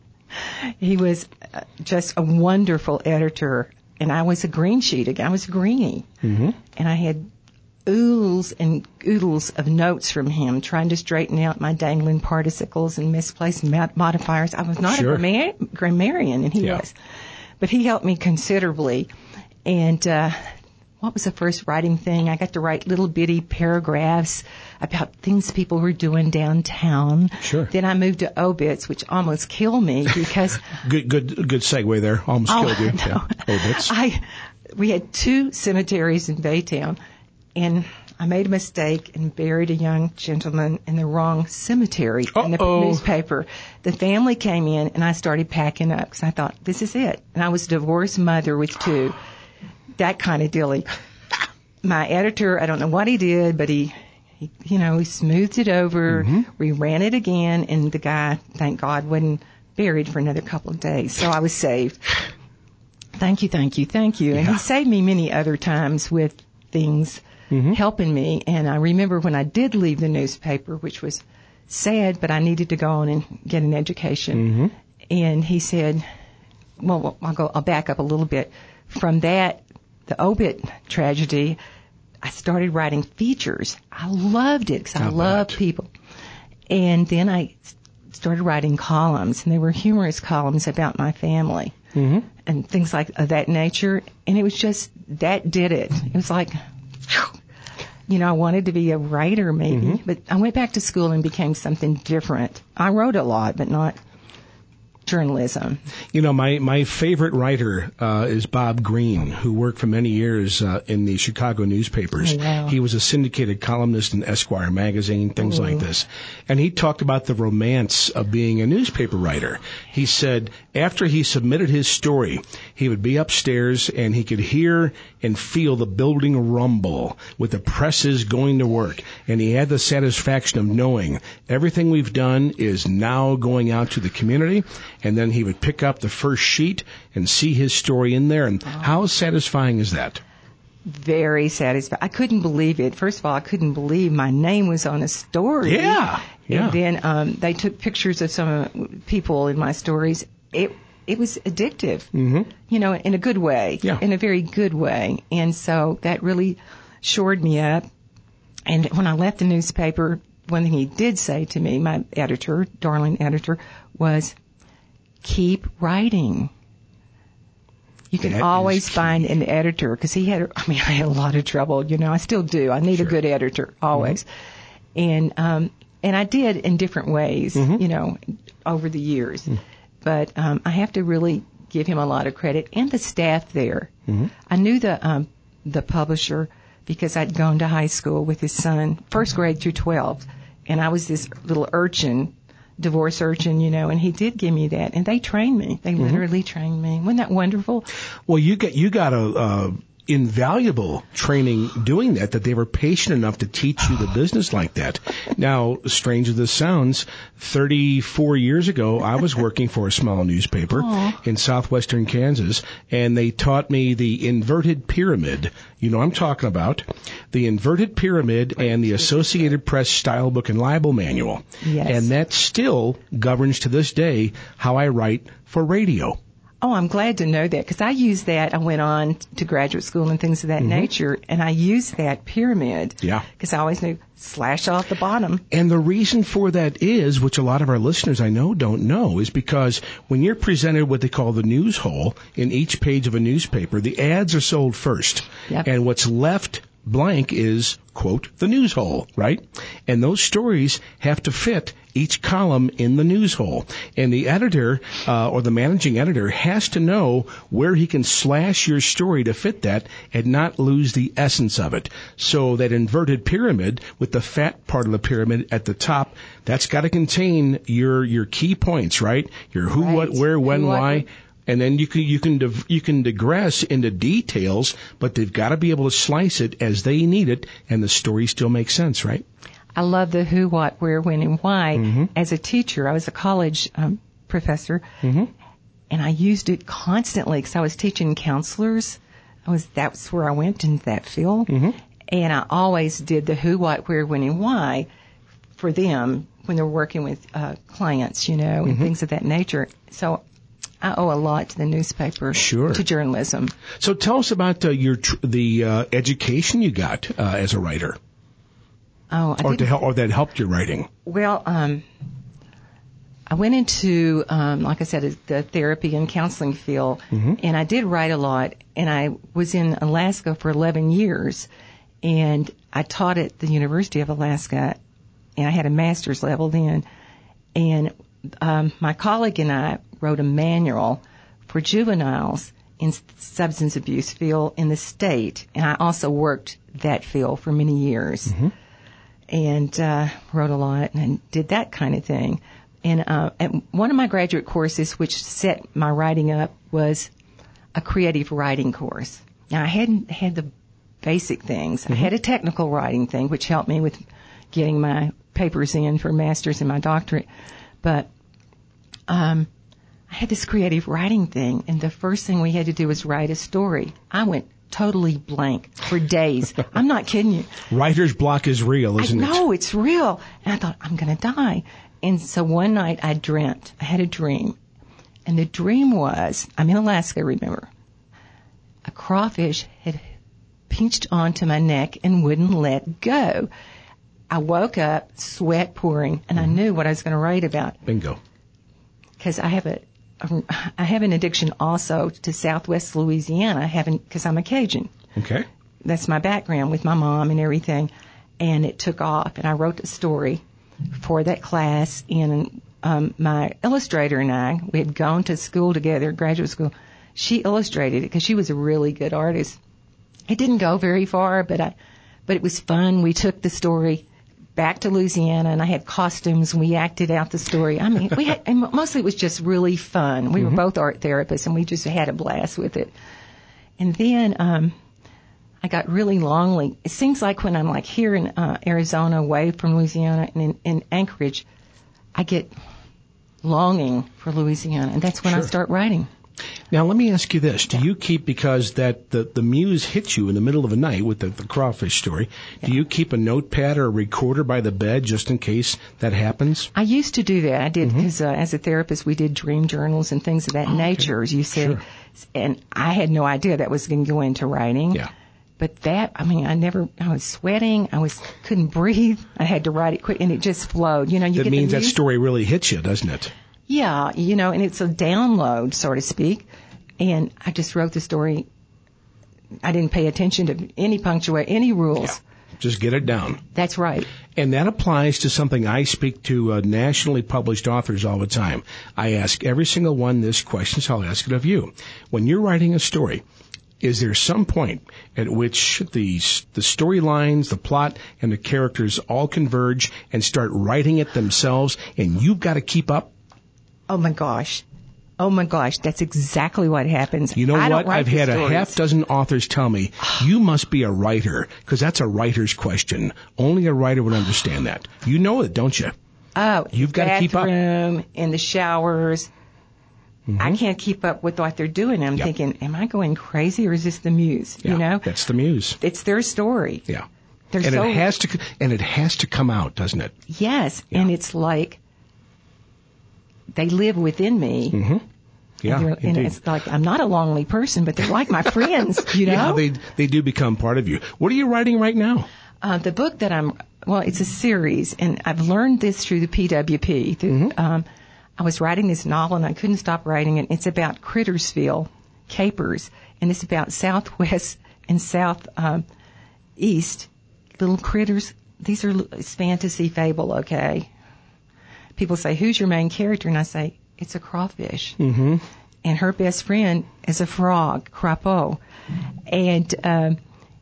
[SPEAKER 16] he was just a wonderful editor. And I was a green sheet again. I was a greenie.
[SPEAKER 2] Mm-hmm.
[SPEAKER 16] And I had oodles and oodles of notes from him trying to straighten out my dangling participles and misplaced mod- modifiers. I was not
[SPEAKER 2] Sure.
[SPEAKER 16] a grammar- grammarian, and he
[SPEAKER 2] Yeah.
[SPEAKER 16] was. But he helped me considerably. And uh what was the first writing thing? I got to write little bitty paragraphs about things people were doing downtown.
[SPEAKER 2] Sure.
[SPEAKER 16] Then I moved to obits, which almost killed me because
[SPEAKER 2] Good, good, good segue there. Almost
[SPEAKER 16] Oh,
[SPEAKER 2] killed you.
[SPEAKER 16] I know.
[SPEAKER 2] Yeah. Obits.
[SPEAKER 16] I we had two cemeteries in Baytown, and I made a mistake and buried a young gentleman in the wrong cemetery in the
[SPEAKER 2] Uh-oh.
[SPEAKER 16] newspaper. The family came in, and I started packing up because I thought, this is it. And I was a divorced mother with two. That kind of dilly. My editor, I don't know what he did, but he, he you know, he smoothed it over.
[SPEAKER 2] Mm-hmm.
[SPEAKER 16] We ran it again, and the guy, thank God, wasn't buried for another couple of days. So I was saved. Thank you, thank you, thank you. And
[SPEAKER 2] Yeah.
[SPEAKER 16] he saved me many other times with things
[SPEAKER 2] Mm-hmm.
[SPEAKER 16] helping me. And I remember when I did leave the newspaper, which was sad, but I needed to go on and get an education.
[SPEAKER 2] Mm-hmm.
[SPEAKER 16] And he said, well, I'll go, I'll back up a little bit. From that, the obit tragedy, I started writing features. I loved it because I
[SPEAKER 2] I
[SPEAKER 16] love
[SPEAKER 2] bet.
[SPEAKER 16] people. And then I started writing columns, and they were humorous columns about my family
[SPEAKER 2] Mm-hmm.
[SPEAKER 16] and things like of that nature. And it was just, that did it. It was like, you know, I wanted to be a writer maybe,
[SPEAKER 2] Mm-hmm.
[SPEAKER 16] but I went back to school and became something different. I wrote a lot, but not journalism.
[SPEAKER 2] You know, my, my favorite writer uh, is Bob Greene, who worked for many years uh, in the Chicago newspapers.
[SPEAKER 16] Oh, wow.
[SPEAKER 2] He was a syndicated columnist in Esquire magazine, things
[SPEAKER 16] Ooh.
[SPEAKER 2] like this. And he talked about the romance of being a newspaper writer. He said after he submitted his story, he would be upstairs and he could hear and feel the building rumble with the presses going to work. And he had the satisfaction of knowing everything we've done is now going out to the community. And then he would pick up the first sheet and see his story in there. And how satisfying is that?
[SPEAKER 16] Very satisfying. I couldn't believe it. First of all, I couldn't believe my name was on a story.
[SPEAKER 2] Yeah, yeah.
[SPEAKER 16] And then um, they took pictures of some people in my stories. It it was addictive,
[SPEAKER 2] Mm-hmm.
[SPEAKER 16] you know, in a good way,
[SPEAKER 2] Yeah.
[SPEAKER 16] in a very good way. And so that really shored me up. And when I left the newspaper, one thing he did say to me, my editor, darling editor, was, keep writing. You can
[SPEAKER 2] That
[SPEAKER 16] always
[SPEAKER 2] is key.
[SPEAKER 16] find an editor, because he had, I mean, I had a lot of trouble, you know, I still do. I need
[SPEAKER 2] Sure.
[SPEAKER 16] a good editor, always. And, um, and I did in different ways,
[SPEAKER 2] Mhm.
[SPEAKER 16] you know, over the years.
[SPEAKER 2] Mm.
[SPEAKER 16] But, um, I have to really give him a lot of credit, and the staff there.
[SPEAKER 2] Mhm.
[SPEAKER 16] I knew the, um, the publisher because I'd gone to high school with his son, first grade through twelve. And I was this little urchin divorce urchin, you know, and he did give me that, and they trained me. They
[SPEAKER 2] Mm-hmm.
[SPEAKER 16] literally trained me. Wasn't that wonderful?
[SPEAKER 2] Well, you get you got a uh, invaluable training doing that. That they were patient enough to teach you the business like that. Now, strange as this sounds, thirty-four years ago, I was working for a small newspaper
[SPEAKER 16] Aww.
[SPEAKER 2] in southwestern Kansas, and they taught me the inverted pyramid. You know what I'm talking about. The inverted pyramid and the Associated Press Style Book and Libel Manual.
[SPEAKER 16] Yes.
[SPEAKER 2] And that still governs to this day how I write for radio.
[SPEAKER 16] Oh, I'm glad to know that, because I used that. I went on to graduate school and things of that
[SPEAKER 2] Mm-hmm.
[SPEAKER 16] nature, and I used that pyramid.
[SPEAKER 2] Yeah.
[SPEAKER 16] Because I always knew slash off the bottom.
[SPEAKER 2] And the reason for that is, which a lot of our listeners I know don't know, is because when you're presented what they call the news hole in each page of a newspaper, the ads are sold first.
[SPEAKER 16] Yep.
[SPEAKER 2] And what's left blank is, quote, the news hole, right? And those stories have to fit each column in the news hole. And the editor, uh, or the managing editor has to know where he can slash your story to fit that and not lose the essence of it. So that inverted pyramid with the fat part of the pyramid at the top, that's got to contain your, your key points, right? Your who,
[SPEAKER 16] Right.
[SPEAKER 2] what, where, when,
[SPEAKER 16] Who, what,
[SPEAKER 2] why.
[SPEAKER 16] when.
[SPEAKER 2] And then you can you can div- you can digress into details, but they've got to be able to slice it as they need it, and the story still makes sense, right?
[SPEAKER 16] I love the who, what, where, when, and why.
[SPEAKER 2] Mm-hmm.
[SPEAKER 16] As a teacher, I was a college um, professor,
[SPEAKER 2] Mm-hmm.
[SPEAKER 16] and I used it constantly because I was teaching counselors. I was that's where I went into that field,
[SPEAKER 2] Mm-hmm.
[SPEAKER 16] and I always did the who, what, where, when, and why for them when they're working with uh, clients, you know, and
[SPEAKER 2] Mm-hmm.
[SPEAKER 16] things of that nature. So I owe a lot to the newspaper,
[SPEAKER 2] Sure.
[SPEAKER 16] to journalism.
[SPEAKER 2] So tell us about uh, your tr- the uh, education you got uh, as a writer,
[SPEAKER 16] Oh, I
[SPEAKER 2] or
[SPEAKER 16] did
[SPEAKER 2] to help, or that helped your writing.
[SPEAKER 16] Well, um, I went into, um, like I said, the therapy and counseling field,
[SPEAKER 2] Mm-hmm.
[SPEAKER 16] and I did write a lot. And I was in Alaska for eleven years, and I taught at the University of Alaska, and I had a master's level then. And um, my colleague and I wrote a manual for juveniles in substance abuse field in the state, and I also worked that field for many years.
[SPEAKER 2] Mm-hmm.
[SPEAKER 16] And uh, wrote a lot and did that kind of thing. And uh, at one of my graduate courses, which set my writing up, was a creative writing course. Now, I hadn't had the basic things.
[SPEAKER 2] Mm-hmm.
[SPEAKER 16] I had a technical writing thing, which helped me with getting my papers in for master's and my doctorate. But um, I had this creative writing thing, and the first thing we had to do was write a story. I went totally blank for days. I'm not kidding you.
[SPEAKER 2] Writer's block is real, isn't
[SPEAKER 16] I
[SPEAKER 2] it?
[SPEAKER 16] know, it's real. And I thought, I'm going to die. And so one night I dreamt. I had a dream. And the dream was, I'm in Alaska, remember. A crawfish had pinched onto my neck and wouldn't let go. I woke up, sweat pouring, and I knew what I was going to write about.
[SPEAKER 2] Bingo.
[SPEAKER 16] Because I have a, a, I have an addiction also to Southwest Louisiana, because I'm a Cajun.
[SPEAKER 2] Okay.
[SPEAKER 16] That's my background with my mom and everything. And it took off, and I wrote the story for that class. And um, my illustrator and I, we had gone to school together, graduate school. She illustrated it because she was a really good artist. It didn't go very far, but I, but it was fun. We took the story back to Louisiana, and I had costumes, and we acted out the story. I mean, we had, and mostly it was just really fun. We
[SPEAKER 2] Mm-hmm.
[SPEAKER 16] were both art therapists, and we just had a blast with it. And then um, I got really lonely. It seems like when I'm like here in uh, Arizona, away from Louisiana, and in, in Anchorage, I get longing for Louisiana, and that's when I
[SPEAKER 2] Sure.
[SPEAKER 16] start writing.
[SPEAKER 2] Now, let me ask you this. Do you keep, because that the, the muse hits you in the middle of the night with the, the crawfish story, do you keep a notepad or a recorder by the bed just in case that happens?
[SPEAKER 16] I used to do that. I did
[SPEAKER 2] Mm-hmm.
[SPEAKER 16] because uh, as a therapist, we did dream journals and things of that nature, as you said.
[SPEAKER 2] Sure.
[SPEAKER 16] And I had no idea that was going to go into writing.
[SPEAKER 2] Yeah.
[SPEAKER 16] But that, I mean, I never, I was sweating. I was, couldn't breathe. I had to write it quick, and it just flowed. You know, you
[SPEAKER 2] That
[SPEAKER 16] get
[SPEAKER 2] means
[SPEAKER 16] the
[SPEAKER 2] that
[SPEAKER 16] music.
[SPEAKER 2] story really hits you, doesn't it?
[SPEAKER 16] Yeah, you know, and it's a download, so to speak. And I just wrote the story. I didn't pay attention to any punctuate, any rules.
[SPEAKER 2] Yeah. Just get it down.
[SPEAKER 16] That's right.
[SPEAKER 2] And that applies to something I speak to uh, nationally published authors all the time. I ask every single one this question, so I'll ask it of you. When you're writing a story, is there some point at which the the storylines, the plot, and the characters all converge and start writing it themselves, and you've got to keep up?
[SPEAKER 16] Oh my gosh. Oh my gosh, that's exactly what happens.
[SPEAKER 2] You know
[SPEAKER 16] I
[SPEAKER 2] what?
[SPEAKER 16] Don't write
[SPEAKER 2] I've had
[SPEAKER 16] stories.
[SPEAKER 2] a half dozen authors tell me, you must be a writer, because that's a writer's question. Only a writer would understand that. You know it, don't you?
[SPEAKER 16] Oh,
[SPEAKER 2] you've got to keep up.
[SPEAKER 16] Bathroom, in the showers. Mm-hmm. I can't keep up with what they're doing. I'm yep. thinking, am I going crazy, or is this the muse?
[SPEAKER 2] Yeah,
[SPEAKER 16] you know,
[SPEAKER 2] that's the muse.
[SPEAKER 16] It's their story.
[SPEAKER 2] Yeah,
[SPEAKER 16] they're
[SPEAKER 2] and
[SPEAKER 16] so,
[SPEAKER 2] it has to, and it has to come out, doesn't it?
[SPEAKER 16] Yes,
[SPEAKER 2] yeah.
[SPEAKER 16] and it's like they live within me.
[SPEAKER 2] Mm-hmm. Yeah,
[SPEAKER 16] and, and it's like I'm not a lonely person, but they're like my friends, you know?
[SPEAKER 2] Yeah, they they do become part of you. What are you writing right now?
[SPEAKER 16] Uh, the book that I'm, well, it's a series, and I've learned this through the P W P. Through, mm-hmm. um, I was writing this novel, and I couldn't stop writing it. It's about Crittersville, Capers, and it's about Southwest and South um, East little critters. These are it's fantasy fable, okay? People say, who's your main character? And I say, it's a crawfish.
[SPEAKER 2] Mm-hmm.
[SPEAKER 16] And her best friend is a frog, crapaud. And, um,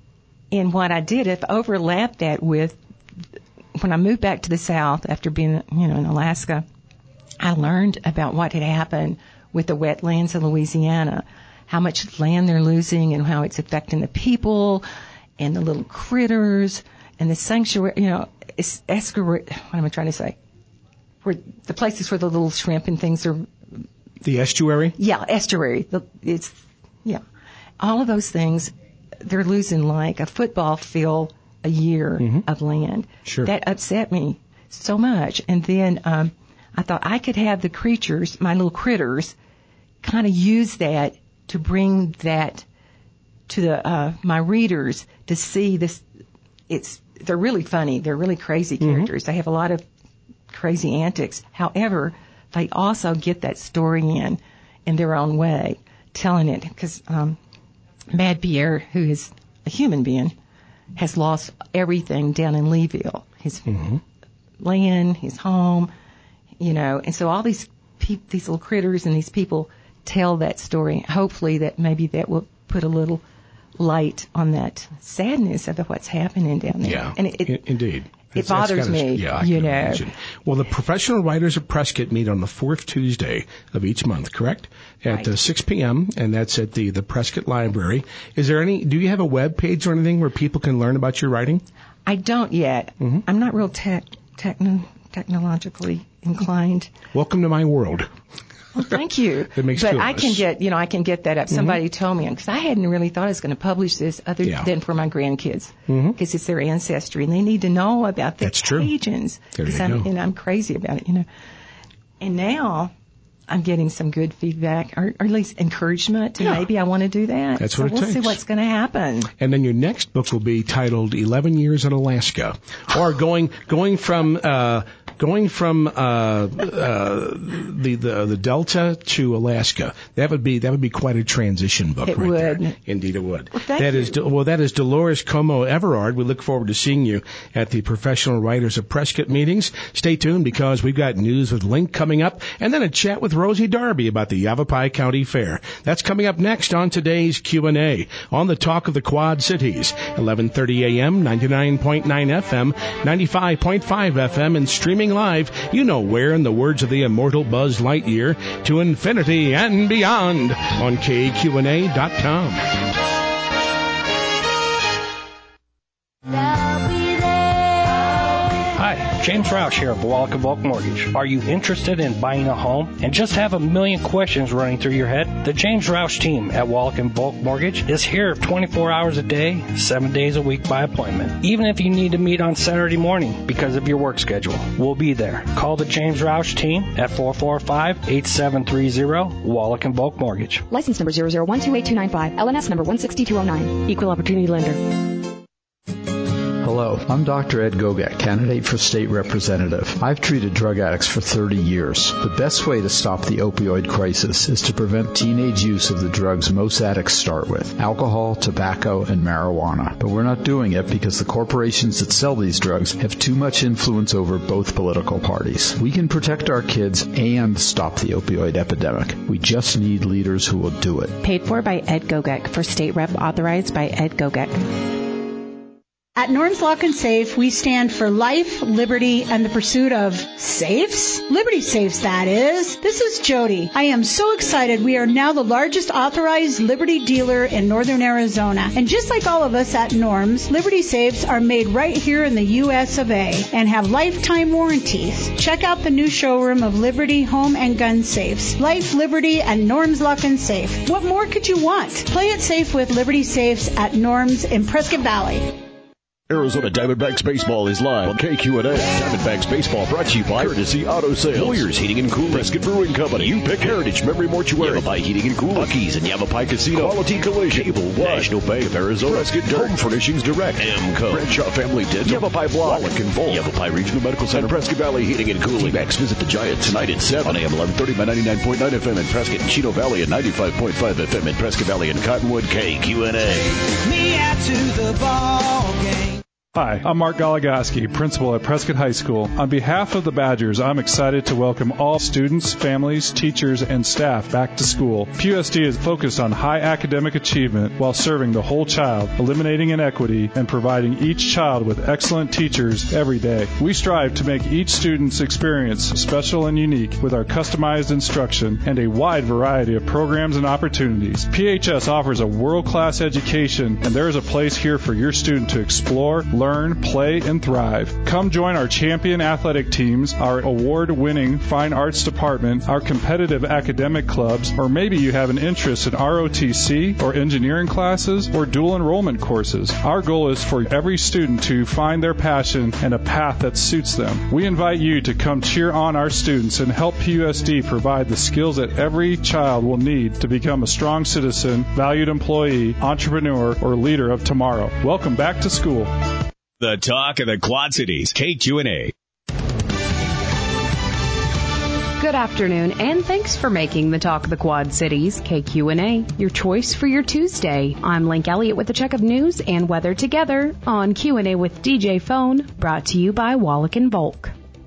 [SPEAKER 16] and what I did, I've overlapped that with, when I moved back to the South after being, you know, in Alaska, I learned about what had happened with the wetlands of Louisiana, how much land they're losing and how it's affecting the people and the little critters and the sanctuary, you know, it's, what am I trying to say? Where the places where the little shrimp and things are.
[SPEAKER 2] The estuary?
[SPEAKER 16] Yeah, estuary. The, it's, yeah. All of those things, they're losing like a football field a year mm-hmm. of land.
[SPEAKER 2] Sure.
[SPEAKER 16] That upset me so much. And then, um, I thought I could have the creatures, my little critters, kind of use that to bring that to the, uh, my readers to see this. It's, they're really funny. They're really crazy characters. Mm-hmm. They have a lot of crazy antics. However, they also get that story in in their own way, telling it because um, Mad Pierre, who is a human being, has lost everything down in Leeville, his mm-hmm. land, his home, you know, and so all these pe- these little critters and these people tell that story. Hopefully, that maybe that will put a little light on that sadness of what's happening down there.
[SPEAKER 2] Yeah,
[SPEAKER 16] and it, it,
[SPEAKER 2] indeed.
[SPEAKER 16] It bothers
[SPEAKER 2] gotta,
[SPEAKER 16] me,
[SPEAKER 2] yeah, I
[SPEAKER 16] you
[SPEAKER 2] can
[SPEAKER 16] know.
[SPEAKER 2] Imagine. Well, the professional writers of Prescott meet on the fourth Tuesday of each month, correct? At
[SPEAKER 16] right.
[SPEAKER 2] uh, six p.m., and that's at the, the Prescott Library. Is there any, do you have a web page or anything where people can learn about your writing?
[SPEAKER 16] I don't yet.
[SPEAKER 2] Mm-hmm.
[SPEAKER 16] I'm not real tech, techno, technologically inclined.
[SPEAKER 2] Welcome to my world.
[SPEAKER 16] Well, thank you.
[SPEAKER 2] It makes
[SPEAKER 16] but
[SPEAKER 2] two of
[SPEAKER 16] I
[SPEAKER 2] us.
[SPEAKER 16] can get, you know, I can get that up. Mm-hmm. Somebody told me, because I hadn't really thought I was going to publish this other
[SPEAKER 2] yeah.
[SPEAKER 16] than for my grandkids, because
[SPEAKER 2] mm-hmm.
[SPEAKER 16] it's their ancestry, and they need to know about the
[SPEAKER 2] That's true.
[SPEAKER 16] Cajuns.
[SPEAKER 2] There you
[SPEAKER 16] I'm,
[SPEAKER 2] go.
[SPEAKER 16] and I'm crazy about it, you know. And now I'm getting some good feedback, or, or at least encouragement to
[SPEAKER 2] yeah.
[SPEAKER 16] maybe I want to do that.
[SPEAKER 2] That's
[SPEAKER 16] so
[SPEAKER 2] what it
[SPEAKER 16] we'll
[SPEAKER 2] takes.
[SPEAKER 16] see what's going to happen.
[SPEAKER 2] And then your next book will be titled eleven Years in Alaska, or going going from uh, going from uh, uh, the, the the Delta to Alaska. That would be that would be quite a transition book.
[SPEAKER 16] It
[SPEAKER 2] right
[SPEAKER 16] would.
[SPEAKER 2] There. Indeed, it would.
[SPEAKER 16] Well, thank
[SPEAKER 2] that
[SPEAKER 16] you.
[SPEAKER 2] is well, that is Dolores Como Everard. We look forward to seeing you at the Professional Writers of Prescott meetings. Stay tuned because we've got news with Link coming up, and then a chat with Rosie Darby about the Yavapai County Fair. That's coming up next on today's Q and A on the Talk of the Quad Cities, eleven thirty a.m., ninety-nine point nine F M, ninety-five point five F M, and streaming live. You know where, in the words of the immortal Buzz Lightyear, to infinity and beyond on K Q N A dot com.
[SPEAKER 17] Hi, James Roush here of Wallaca Bulk Mortgage. Are you interested in buying a home and just have a million questions running through your head? The James Roush team at Wallaca Bulk Mortgage is here twenty-four hours a day, seven days a week by appointment. Even if you need to meet on Saturday morning because of your work schedule, we'll be there. Call the James Roush team at four four five, eight seven three zero, Wallaca Bulk Mortgage.
[SPEAKER 18] License number zero zero one two eight two nine five, L N S number one six two zero nine, Equal Opportunity Lender.
[SPEAKER 19] Hello.
[SPEAKER 18] Hello, I'm Doctor Ed Gogek, candidate for state representative. I've treated drug addicts for thirty years. The best way to stop the opioid crisis is to prevent teenage use of the drugs most addicts start with, alcohol, tobacco, and marijuana. But we're not doing it because the corporations that sell these drugs have too much influence over both political parties. We can protect our kids and stop the opioid epidemic. We just need leaders who will do it.
[SPEAKER 9] Paid for by Ed Gogek for state rep authorized by Ed Gogek.
[SPEAKER 19] At Norm's Lock and Safe, we stand for life, liberty, and the pursuit of safes? Liberty safes, that is. This is Jody. I am so excited. We are now the largest authorized Liberty dealer in northern Arizona. And just like all of us at Norm's, Liberty safes are made right here in the U S of A and have lifetime warranties. Check out the new showroom of Liberty Home and Gun Safes. Life, Liberty, and Norm's Lock and Safe. What more could you want? Play it safe with Liberty Safes at Norm's in Prescott Valley.
[SPEAKER 20] Arizona Diamondbacks Baseball is live on K Q and A. Diamondbacks Baseball brought to you by Courtesy Auto Sales, Warriors Heating and Cooling, Prescott Brewing Company, You Pick Heritage Memory Mortuary, Yavapai Heating and Cooling, Buc-ee's and Yavapai Casino, Quality Collision, Cable One, National Bank of Arizona, Prescott Dirt, Home Furnishings Direct, Amco, Bradshaw Family Dental, Yavapai Block, Wallach and Volt, Yavapai Regional Medical Center, Prescott Valley Heating and Cooling. T-Max visit the Giants tonight at seven on A M eleven thirty by ninety-nine point nine F M in Prescott and Chino Valley and ninety-five point five F M in Prescott Valley and Cottonwood. K Q and A.
[SPEAKER 21] Me out to the ball game.
[SPEAKER 22] Hi, I'm Mark Goligoski, principal at Prescott High School. On behalf of the Badgers, I'm excited to welcome all students, families, teachers, and staff back to school. P U S D is focused on high academic achievement while serving the whole child, eliminating inequity, and providing each child with excellent teachers every day. We strive to make each student's experience special and unique with our customized instruction and a wide variety of programs and opportunities. P H S offers a world-class education, and there is a place here for your student to explore, learn, play, and thrive. Come join our champion athletic teams, our award-winning fine arts department, our competitive academic clubs, or maybe you have an interest in R O T C or engineering classes or dual enrollment courses. Our goal is for every student to find their passion and a path that suits them. We invite you to come cheer on our students and help P U S D provide the skills that every child will need to become a strong citizen, valued employee, entrepreneur, or leader of tomorrow. Welcome back to school.
[SPEAKER 23] The talk of the Quad Cities, K Q and A.
[SPEAKER 24] Good afternoon, and thanks for making the Talk of the Quad Cities, K Q and A, your choice for your Tuesday. I'm Link Elliott with a check of news and weather together on Q and A with D J Phone, brought to you by Wallach and Volk.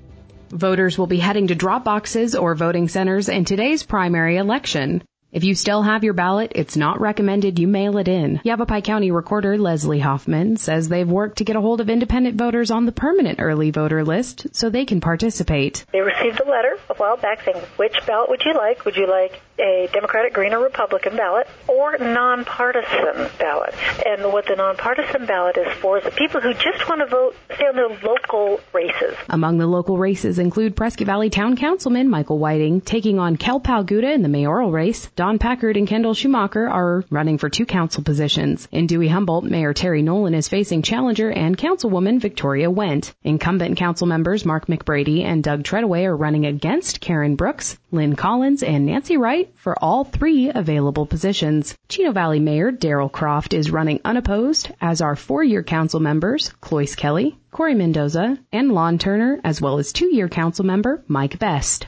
[SPEAKER 24] Voters will be heading to drop boxes or voting centers in today's primary election. If you still have your ballot, it's not recommended you mail it in. Yavapai County Recorder Leslie Hoffman says they've worked to get a hold of independent voters on the permanent early voter list so they can participate.
[SPEAKER 25] They received a letter a while back saying, which ballot would you like? Would you like a Democratic, Green, or Republican ballot, or nonpartisan ballot? And what the nonpartisan ballot is for is the people who just want to vote, say, on their local races.
[SPEAKER 24] Among the local races include Prescott Valley Town Councilman Michael Whiting taking on Kel Palguda in the mayoral race. Don Packard and Kendall Schumacher are running for two council positions. In Dewey-Humboldt, Mayor Terry Nolan is facing challenger and Councilwoman Victoria Wendt. Incumbent council members Mark McBrady and Doug Treadaway are running against Karen Brooks, Lynn Collins, and Nancy Wright for all three available positions. Chino Valley Mayor Darrell Croft is running unopposed, as are four-year council members Cloyce Kelly, Corey Mendoza, and Lon Turner, as well as two-year council member Mike Best.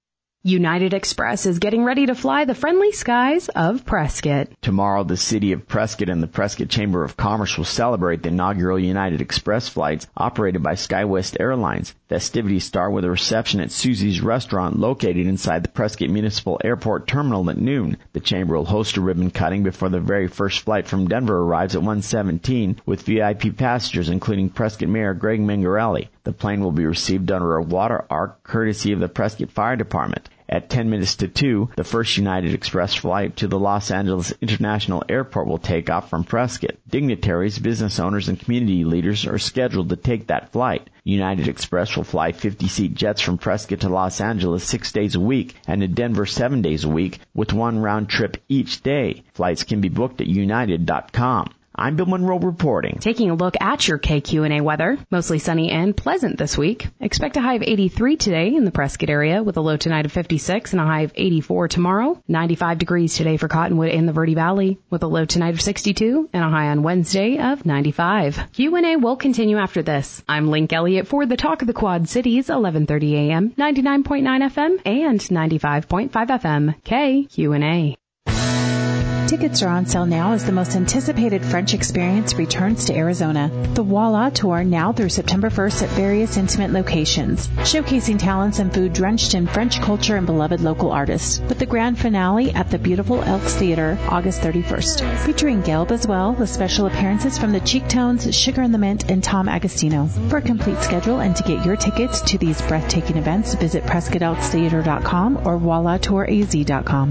[SPEAKER 24] United Express is getting ready to fly the friendly skies of Prescott.
[SPEAKER 26] Tomorrow, the City of Prescott and the Prescott Chamber of Commerce will celebrate the inaugural United Express flights operated by SkyWest Airlines. Festivities start with a reception at Susie's Restaurant located inside the Prescott Municipal Airport Terminal at noon. The Chamber will host a ribbon cutting before the very first flight from Denver arrives at one seventeen with V I P passengers including Prescott Mayor Greg Mingarelli. The plane will be received under a water arc courtesy of the Prescott Fire Department. At ten minutes to two, the first United Express flight to the Los Angeles International Airport will take off from Prescott. Dignitaries, business owners, and community leaders are scheduled to take that flight. United Express will fly fifty-seat jets from Prescott to Los Angeles six days a week and to Denver seven days a week with one round trip each day. Flights can be booked at united dot com. I'm Bill Monroe reporting.
[SPEAKER 24] Taking a look at your K Q and A weather. Mostly sunny and pleasant this week. Expect a high of eighty-three today in the Prescott area with a low tonight of fifty-six and a high of eighty-four tomorrow. ninety-five degrees today for Cottonwood and the Verde Valley with a low tonight of sixty-two and a high on Wednesday of ninety-five. Q and A will continue after this. I'm Link Elliott for the Talk of the Quad Cities, eleven thirty a.m., ninety-nine point nine F M and ninety-five point five F M. K Q and A.
[SPEAKER 9] Tickets are on sale now as the most anticipated French experience returns to Arizona. The Voila Tour now through September first at various intimate locations, showcasing talents and food drenched in French culture and beloved local artists, with the grand finale at the beautiful Elks Theater August thirty-first. Featuring Gelb as well, with special appearances from the Cheek Tones, Sugar and the Mint, and Tom Agostino. For a complete schedule and to get your tickets to these breathtaking events, visit Prescott Elks Theater dot com or voila tour a z dot com.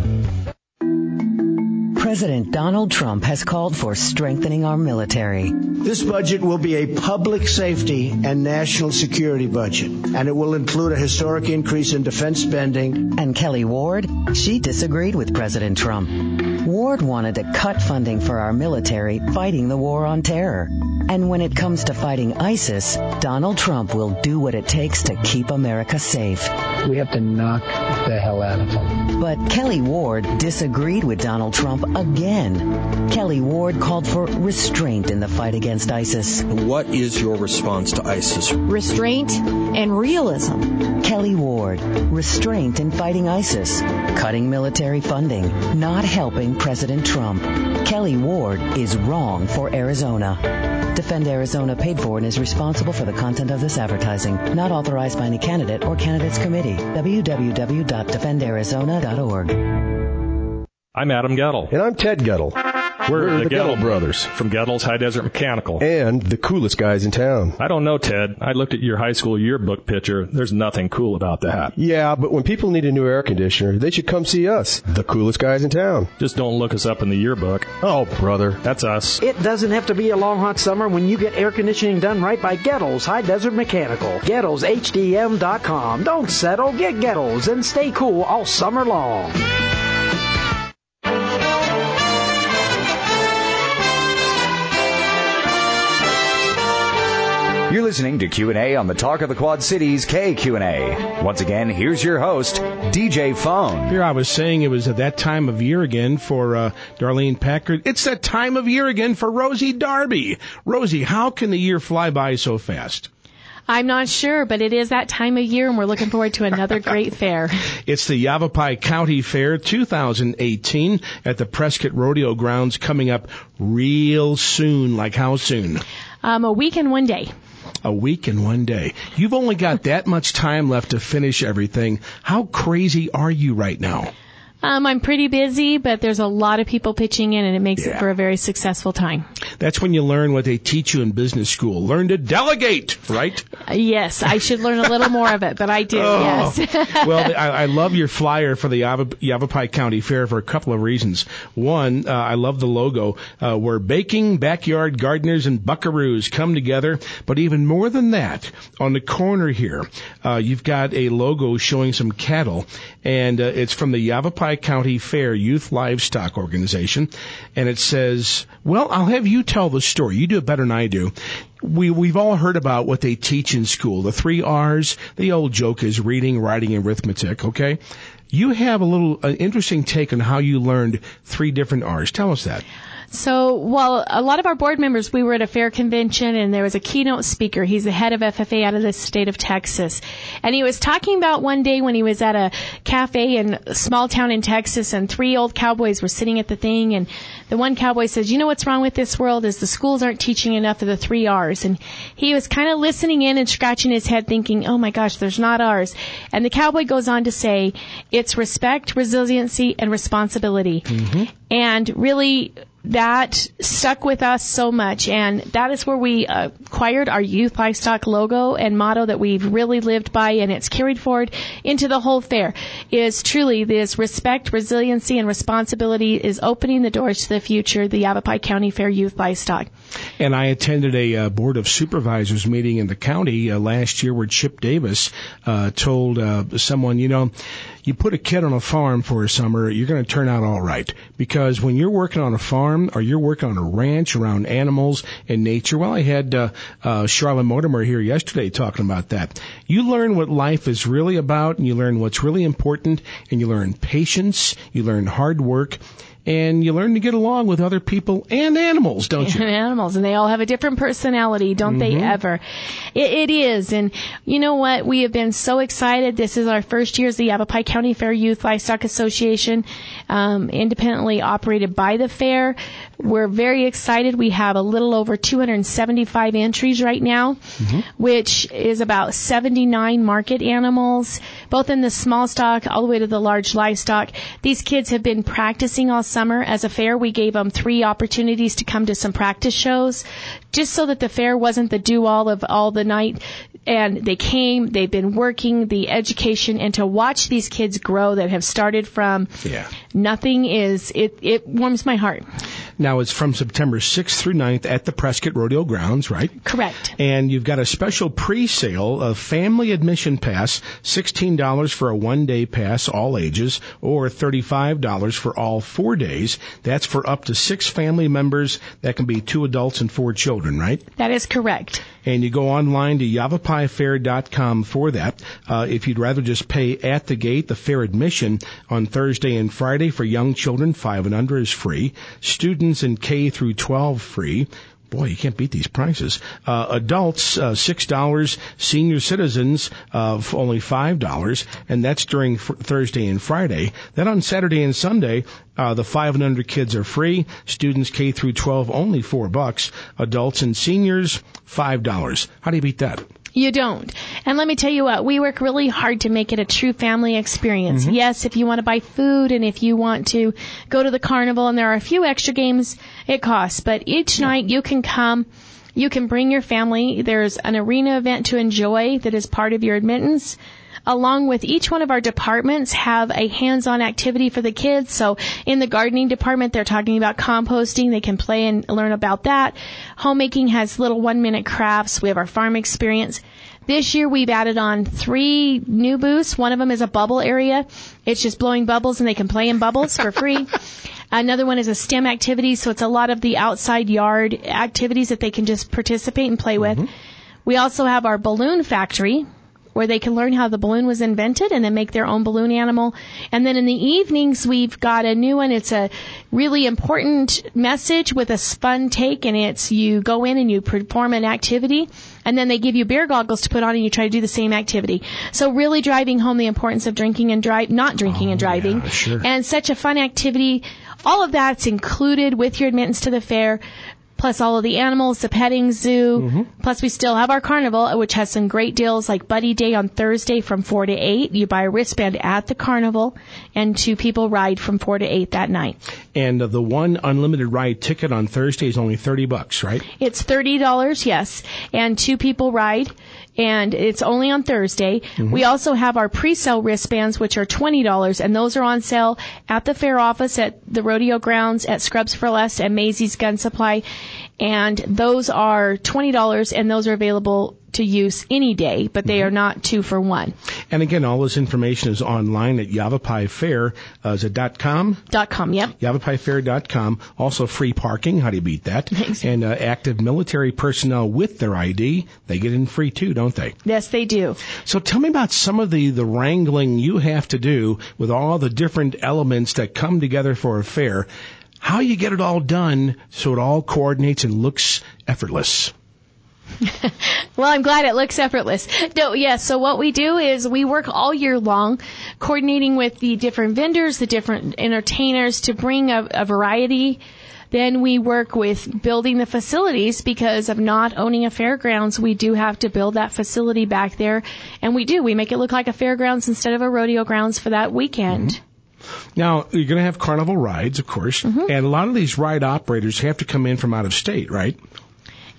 [SPEAKER 3] President Donald Trump has called for strengthening our military.
[SPEAKER 4] This budget will be a public safety and national security budget, and it will include a historic increase in defense spending.
[SPEAKER 3] And Kelly Ward, she disagreed with President Trump. Ward wanted to cut funding for our military fighting the war on terror. And when it comes to fighting ISIS, Donald Trump will do what it takes to keep America safe.
[SPEAKER 5] We have to knock the hell out of them.
[SPEAKER 3] But Kelly Ward disagreed with Donald Trump again. Kelly Ward called for restraint in the fight against ISIS.
[SPEAKER 6] What is your response to ISIS?
[SPEAKER 7] Restraint and realism.
[SPEAKER 3] Kelly Ward, restraint in fighting ISIS, cutting military funding, not helping President Trump. Kelly Ward is wrong for Arizona. Defend Arizona paid for and is responsible for the content of this advertising. Not authorized by any candidate or candidates committee. w w w dot defend arizona dot org.
[SPEAKER 8] I'm Adam Gettle.
[SPEAKER 20] And I'm Ted Gettle.
[SPEAKER 8] We're,
[SPEAKER 20] We're
[SPEAKER 8] the,
[SPEAKER 20] the
[SPEAKER 8] Gettle
[SPEAKER 20] Gettle
[SPEAKER 8] brothers from Gettle's High Desert Mechanical.
[SPEAKER 20] And the coolest guys in town.
[SPEAKER 8] I don't know, Ted. I looked at your high school yearbook picture. There's nothing cool about that.
[SPEAKER 20] Yeah, but when people need a new air conditioner, they should come see us, the coolest guys in town.
[SPEAKER 8] Just don't look us up in the yearbook.
[SPEAKER 20] Oh, brother.
[SPEAKER 8] That's us.
[SPEAKER 27] It doesn't have to be a long, hot summer when you get air conditioning done right by Gettle's High Desert Mechanical. Gettles H D M dot com. Don't settle. Get Gettle's and stay cool all summer long.
[SPEAKER 1] You're listening to Q and A on the Talk of the Quad Cities K Q and A. Once again, here's your host, D J Phone.
[SPEAKER 2] Here I was saying it was at that time of year again for uh, Darlene Packard. It's that time of year again for Rosie Darby. Rosie, how can the year fly by so fast?
[SPEAKER 28] I'm not sure, but it is that time of year, and we're looking forward to another great fair.
[SPEAKER 2] It's the Yavapai County Fair two thousand eighteen at the Prescott Rodeo Grounds coming up real soon. Like how soon?
[SPEAKER 28] Um, a week and one day.
[SPEAKER 2] A week and one day. You've only got that much time left to finish everything. How crazy are you right now?
[SPEAKER 28] Um, I'm pretty busy, but there's a lot of people pitching in, and it makes
[SPEAKER 2] yeah.
[SPEAKER 28] it for a very successful time.
[SPEAKER 2] That's when you learn what they teach you in business school. Learn to delegate, right?
[SPEAKER 28] Uh, yes, I should learn a little more of it, but I do,
[SPEAKER 2] oh.
[SPEAKER 28] yes.
[SPEAKER 2] Well, I, I love your flyer for the Yavapai, Yavapai County Fair for a couple of reasons. One, uh, I love the logo uh, where baking, backyard gardeners, and buckaroos come together. But even more than that, on the corner here, uh, you've got a logo showing some cattle, and uh, it's from the Yavapai County Fair Youth Livestock Organization, and it says, well, I'll have you tell the story. You do it better than I do. We, we've all heard about what they teach in school, the three R's. The old joke is reading, writing, and arithmetic, okay? You have a little uh, interesting take on how you learned three different R's. Tell us that.
[SPEAKER 28] So, well, a lot of our board members, we were at a fair convention, and there was a keynote speaker. He's the head of F F A out of the state of Texas. And he was talking about one day when he was at a cafe in a small town in Texas, and three old cowboys were sitting at the thing, and the one cowboy says, you know what's wrong with this world is the schools aren't teaching enough of the three R's. And he was kind of listening in and scratching his head thinking, oh my gosh, there's not R's. And the cowboy goes on to say, it's respect, resiliency, and responsibility. Mm-hmm. And really, that stuck with us so much, and that is where we uh, acquired our youth livestock logo and motto that we've really lived by, and it's carried forward into the whole fair. Is truly this respect, resiliency, and responsibility is opening the doors to the future, the Yavapai County Fair Youth Livestock.
[SPEAKER 2] And I attended a uh, Board of Supervisors meeting in the county uh, last year where Chip Davis uh, told uh, someone, you know, you put a kid on a farm for a summer, you're going to turn out all right. Because when you're working on a farm or you're working on a ranch around animals and nature, well, I had uh, uh, Charlotte Mortimer here yesterday talking about that. You learn what life is really about, and you learn what's really important, and you learn patience, you learn hard work, and you learn to get along with other people and animals, don't you?
[SPEAKER 28] And animals, and they all have a different personality, don't mm-hmm. they ever? It, it is, and you know what? We have been so excited. This is our first year as the Yavapai County Fair Youth Livestock Association, um, independently operated by the fair. We're very excited. We have a little over two hundred seventy-five entries right now, mm-hmm. which is about seventy-nine market animals, both in the small stock all the way to the large livestock. These kids have been practicing all summer. As a fair, we gave them three opportunities to come to some practice shows, just so that the fair wasn't the do-all of all the night. And they came, they've been working the education, and to watch these kids grow that have started from
[SPEAKER 2] yeah.
[SPEAKER 28] nothing is, it, it warms my heart.
[SPEAKER 2] Now, it's from September sixth through ninth at the Prescott Rodeo Grounds, right?
[SPEAKER 28] Correct.
[SPEAKER 2] And you've got a special pre-sale of family admission pass, sixteen dollars for a one-day pass, all ages, or thirty-five dollars for all four days. That's for up to six family members. That can be two adults and four children, right?
[SPEAKER 28] That is correct.
[SPEAKER 2] And you go online to yavapai fair dot com for that. Uh, if you'd rather just pay at the gate, the fair admission on Thursday and Friday for young children, five and under, is free. Students in K through twelve free. Boy, you can't beat these prices. Uh, adults, uh, six dollars. Senior citizens, uh, only five dollars. And that's during f- Thursday and Friday. Then on Saturday and Sunday, uh, the five and under kids are free. Students K through twelve, only four bucks. Adults and seniors, five dollars. How do you beat that?
[SPEAKER 28] You don't. And let me tell you what, we work really hard to make it a true family experience. Mm-hmm. Yes, if you want to buy food and if you want to go to the carnival, and there are a few extra games, it costs. But each yeah. night you can come, you can bring your family. There's an arena event to enjoy that is part of your admittance. Along with each one of our departments have a hands-on activity for the kids. So in the gardening department, they're talking about composting. They can play and learn about that. Homemaking has little one-minute crafts. We have our farm experience. This year, we've added on three new booths. One of them is a bubble area. It's just blowing bubbles, and they can play in bubbles for free. Another one is a STEM activity, so it's a lot of the outside yard activities that they can just participate and play mm-hmm. with. We also have our balloon factory, where they can learn how the balloon was invented and then make their own balloon animal. And then in the evenings, we've got a new one. It's a really important message with a fun take, and it's you go in and you perform an activity, and then they give you beer goggles to put on, and you try to do the same activity. So really driving home the importance of drinking and drive, not drinking
[SPEAKER 2] oh,
[SPEAKER 28] and driving.
[SPEAKER 2] Yeah, sure.
[SPEAKER 28] And such a fun activity. All of that's included with your admittance to the fair, plus all of the animals, the petting zoo. Mm-hmm. Plus, we still have our carnival, which has some great deals like Buddy Day on Thursday from four to eight. You buy a wristband at the carnival, and two people ride from four to eight that night.
[SPEAKER 2] And uh, the one unlimited ride ticket on Thursday is only thirty bucks, right?
[SPEAKER 28] It's thirty dollars, yes, and two people ride. And it's only on Thursday. Mm-hmm. We also have our pre-sale wristbands, which are twenty dollars, and those are on sale at the fair office, at the rodeo grounds, at Scrubs for Less, at Maisie's Gun Supply. And those are twenty dollars, and those are available to use any day, but they mm-hmm. are not two for one.
[SPEAKER 2] And again, all this information is online at Yavapai Fair. Uh, is it dot com?
[SPEAKER 28] Dot com, yep.
[SPEAKER 2] Yavapai Fair dot com. Also free parking. How do you beat that?
[SPEAKER 28] Thanks.
[SPEAKER 2] And uh, active military personnel with their I D, they get in free too, don't they?
[SPEAKER 28] Yes, they do.
[SPEAKER 2] So tell me about some of the, the wrangling you have to do with all the different elements that come together for a fair. How you get it all done so it all coordinates and looks effortless.
[SPEAKER 28] Well, I'm glad it looks effortless. No, yes, yeah, so what we do is we work all year long coordinating with the different vendors, the different entertainers to bring a, a variety. Then we work with building the facilities because of not owning a fairgrounds. We do have to build that facility back there, and we do. We make it look like a fairgrounds instead of a rodeo grounds for that weekend.
[SPEAKER 2] Mm-hmm. Now, you're going to have carnival rides, of course, mm-hmm. and a lot of these ride operators have to come in from out of state, right?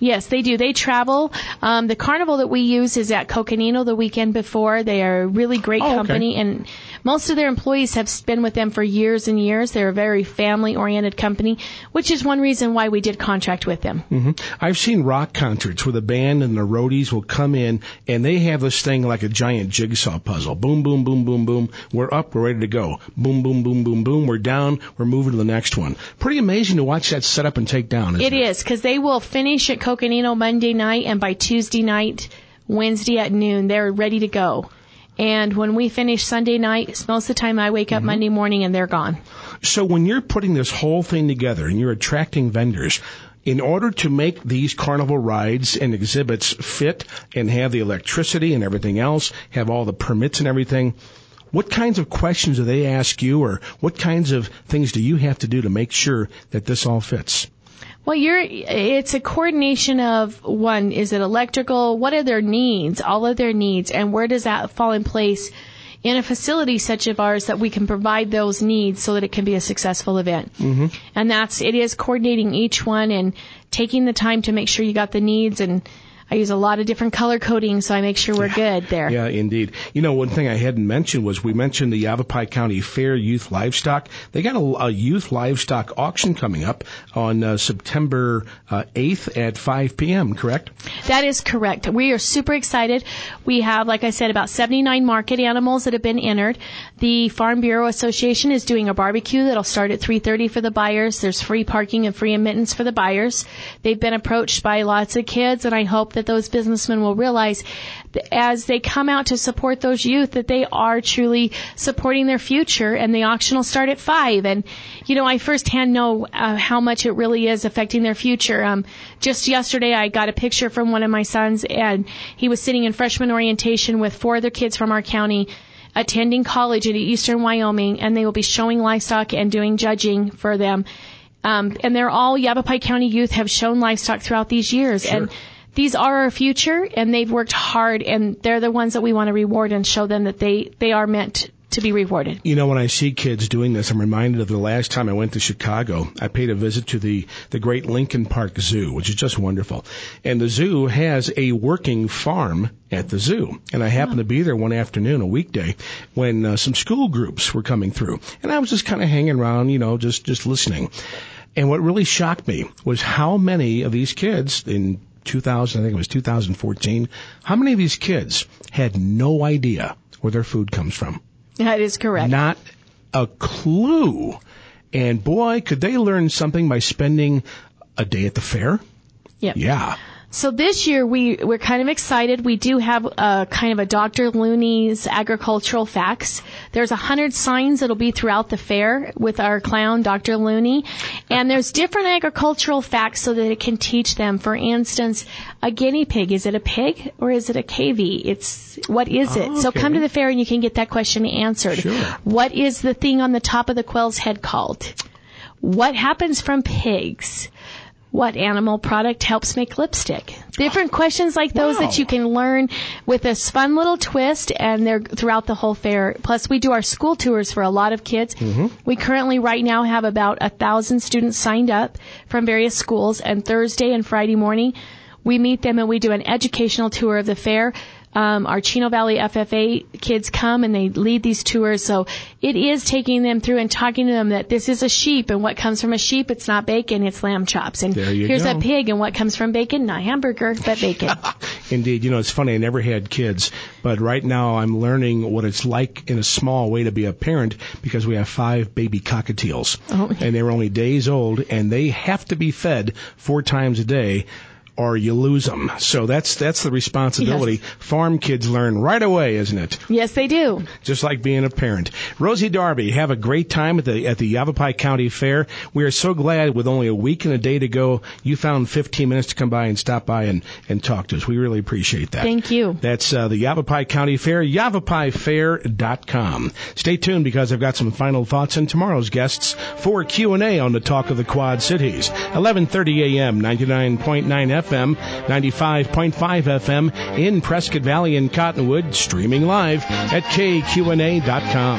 [SPEAKER 28] Yes, they do. They travel. Um, the carnival that we use is at Coconino the weekend before. They are a really great
[SPEAKER 2] oh,
[SPEAKER 28] company,
[SPEAKER 2] okay.
[SPEAKER 28] and most of their employees have been with them for years and years. They're a very family-oriented company, which is one reason why we did contract with them.
[SPEAKER 2] Mm-hmm. I've seen rock concerts where the band and the roadies will come in, and they have this thing like a giant jigsaw puzzle. Boom, boom, boom, boom, boom. We're up. We're ready to go. Boom, boom, boom, boom, boom. We're down. We're moving to the next one. Pretty amazing to watch that set up and take down, isn't it?
[SPEAKER 28] It is, because they will finish at Coconino Monday night, and by Tuesday night, Wednesday at noon, they're ready to go. And when we finish Sunday night, most of the time I wake up mm-hmm. Monday morning and they're gone.
[SPEAKER 2] So when you're putting this whole thing together and you're attracting vendors, in order to make these carnival rides and exhibits fit and have the electricity and everything else, have all the permits and everything, what kinds of questions do they ask you, or what kinds of things do you have to do to make sure that this all fits?
[SPEAKER 28] Well, you're, it's a coordination of, one, is it electrical? What are their needs? All of their needs. And where does that fall in place in a facility such as ours that we can provide those needs so that it can be a successful event?
[SPEAKER 2] Mm-hmm.
[SPEAKER 28] And that's, it is coordinating each one and taking the time to make sure you got the needs. And I use a lot of different color coding, so I make sure we're good there.
[SPEAKER 2] Yeah, indeed. You know, one thing I hadn't mentioned was we mentioned the Yavapai County Fair Youth Livestock. They got a, a youth livestock auction coming up on uh, September uh, eighth at five p.m., correct?
[SPEAKER 28] That is correct. We are super excited. We have, like I said, about seventy-nine market animals that have been entered. The Farm Bureau Association is doing a barbecue that'll start at three thirty for the buyers. There's free parking and free admittance for the buyers. They've been approached by lots of kids, and I hope that those businessmen will realize that as they come out to support those youth that they are truly supporting their future, and the auction will start at five. And, you know, I firsthand know uh, how much it really is affecting their future. Um, just yesterday I got a picture from one of my sons, and he was sitting in freshman orientation with four other kids from our county attending college in eastern Wyoming, and they will be showing livestock and doing judging for them. Um, and they're all Yavapai County youth have shown livestock throughout these years.
[SPEAKER 2] Sure.
[SPEAKER 28] And these are our future, and they've worked hard, and they're the ones that we want to reward and show them that they, they are meant to be rewarded.
[SPEAKER 2] You know, when I see kids doing this, I'm reminded of the last time I went to Chicago. I paid a visit to the, the great Lincoln Park Zoo, which is just wonderful. And the zoo has a working farm at the zoo. And I happened oh. to be there one afternoon, a weekday, when uh, some school groups were coming through. And I was just kind of hanging around, you know, just, just listening. And what really shocked me was how many of these kids in two thousand, I think it was two thousand fourteen, how many of these kids had no idea where their food comes from?
[SPEAKER 28] That is correct.
[SPEAKER 2] Not a clue. And boy, could they learn something by spending a day at the fair?
[SPEAKER 28] Yep.
[SPEAKER 2] Yeah.
[SPEAKER 28] So this year we, we're kind of excited. We do have a kind of a Doctor Looney's agricultural facts. There's a hundred signs that'll be throughout the fair with our clown, Doctor Looney. And there's different agricultural facts so that it can teach them. For instance, a guinea pig. Is it a pig or is it a K V? It's, what is it?
[SPEAKER 2] Oh, okay.
[SPEAKER 28] So come to the fair and you can get that question answered.
[SPEAKER 2] Sure.
[SPEAKER 28] What is the thing on the top of the quail's head called? What happens from pigs? What animal product helps make lipstick? Different questions like those wow. that you can learn with this fun little twist, and they're throughout the whole fair. Plus, we do our school tours for a lot of kids.
[SPEAKER 2] Mm-hmm.
[SPEAKER 28] We currently right now have about a thousand students signed up from various schools, and Thursday and Friday morning, we meet them and we do an educational tour of the fair. Um, our Chino Valley F F A kids come and they lead these tours. So it is taking them through and talking to them that this is a sheep, and what comes from a sheep, it's not bacon, it's lamb chops. And
[SPEAKER 2] there you
[SPEAKER 28] here's
[SPEAKER 2] go.
[SPEAKER 28] a pig, and what comes from bacon, not hamburger, but bacon.
[SPEAKER 2] Indeed. You know, it's funny. I never had kids, but right now I'm learning what it's like in a small way to be a parent, because we have five baby cockatiels.
[SPEAKER 28] Oh.
[SPEAKER 2] And they're only days old, and they have to be fed four times a day, or you lose them. So that's that's the responsibility. Yes. Farm kids learn right away, isn't it?
[SPEAKER 28] Yes, they do.
[SPEAKER 2] Just like being a parent. Rosie Darby, have a great time at the at the Yavapai County Fair. We are so glad with only a week and a day to go, you found fifteen minutes to come by and stop by and, and talk to us. We really appreciate that.
[SPEAKER 28] Thank you.
[SPEAKER 2] That's uh, the Yavapai County Fair, yavapai fair dot com. Stay tuned, because I've got some final thoughts on tomorrow's guests for Q and A on the Talk of the Quad Cities. eleven thirty a.m., ninety-nine point nine F M, ninety-five point five F M in Prescott Valley and Cottonwood, streaming live at K Q N A dot com.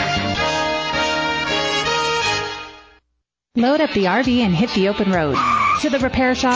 [SPEAKER 9] Load up the R V and hit the open road. To the repair shop?